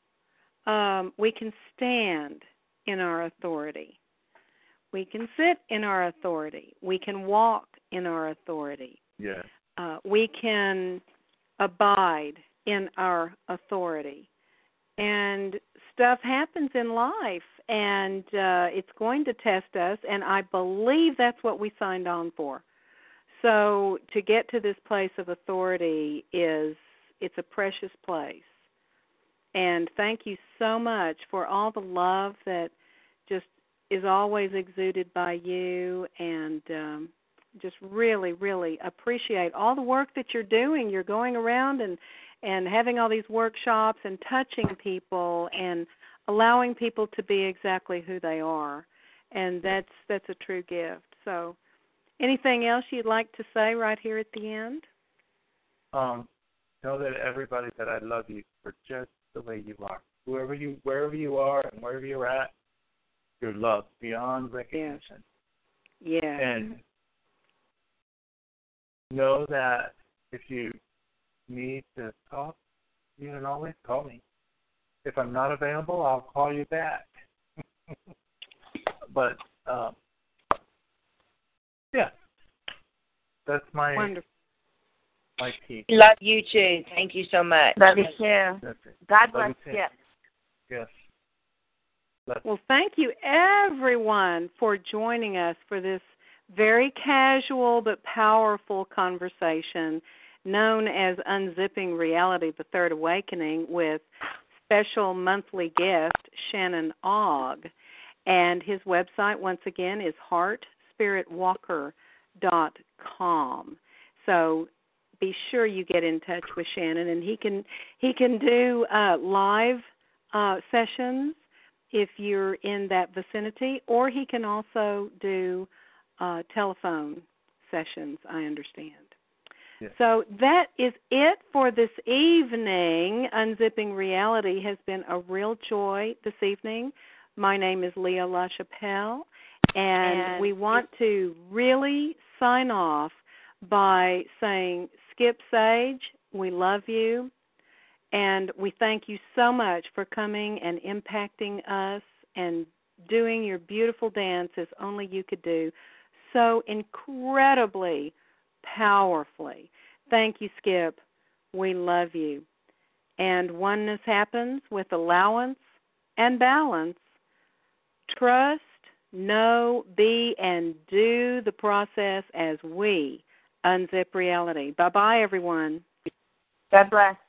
Um, we can stand in our authority. We can sit in our authority. We can walk in our authority. Yes. Uh, we can abide in our authority. And stuff happens in life, and uh, it's going to test us, and I believe that's what we signed on for. So to get to this place of authority is, it's a precious place. And thank you so much for all the love that just is always exuded by you, and um, just really, really appreciate all the work that you're doing. You're going around and and having all these workshops and touching people and allowing people to be exactly who they are. And that's that's a true gift. So anything else you'd like to say right here at the end? Um, know that everybody that I love you for just the way you are. Whoever you, wherever you are and wherever you're at, you're loved beyond recognition. Yeah. yeah. And know that if you need to talk, you can always call me. if I'm not available, I'll call you back. But uh, yeah, that's my Wonderful. my piece. Love you too. Thank you so much. Love you too. That's it. God Love bless you you. too. Yes. Let's, Well, thank you, everyone, for joining us for this very casual but powerful conversation known as Unzipping Reality, the Third Awakening, with special monthly guest Shannon Ogg. And his website, once again, is heart spirit walker dot com. So be sure you get in touch with Shannon, and he can he can do uh, live uh, sessions if you're in that vicinity, or he can also do uh, telephone sessions, I understand. yes. So that is it for this evening. Unzipping Reality has been a real joy this evening. My name is Leah LaChapelle, and, and we want to really sign off by saying, Skip Sage, we love you, and we thank you so much for coming and impacting us and doing your beautiful dance as only you could do so incredibly powerfully. Thank you, Skip. We love you. And oneness happens with allowance and balance. Trust, know, be, and do the process as we unzip reality. Bye-bye, everyone. God bless.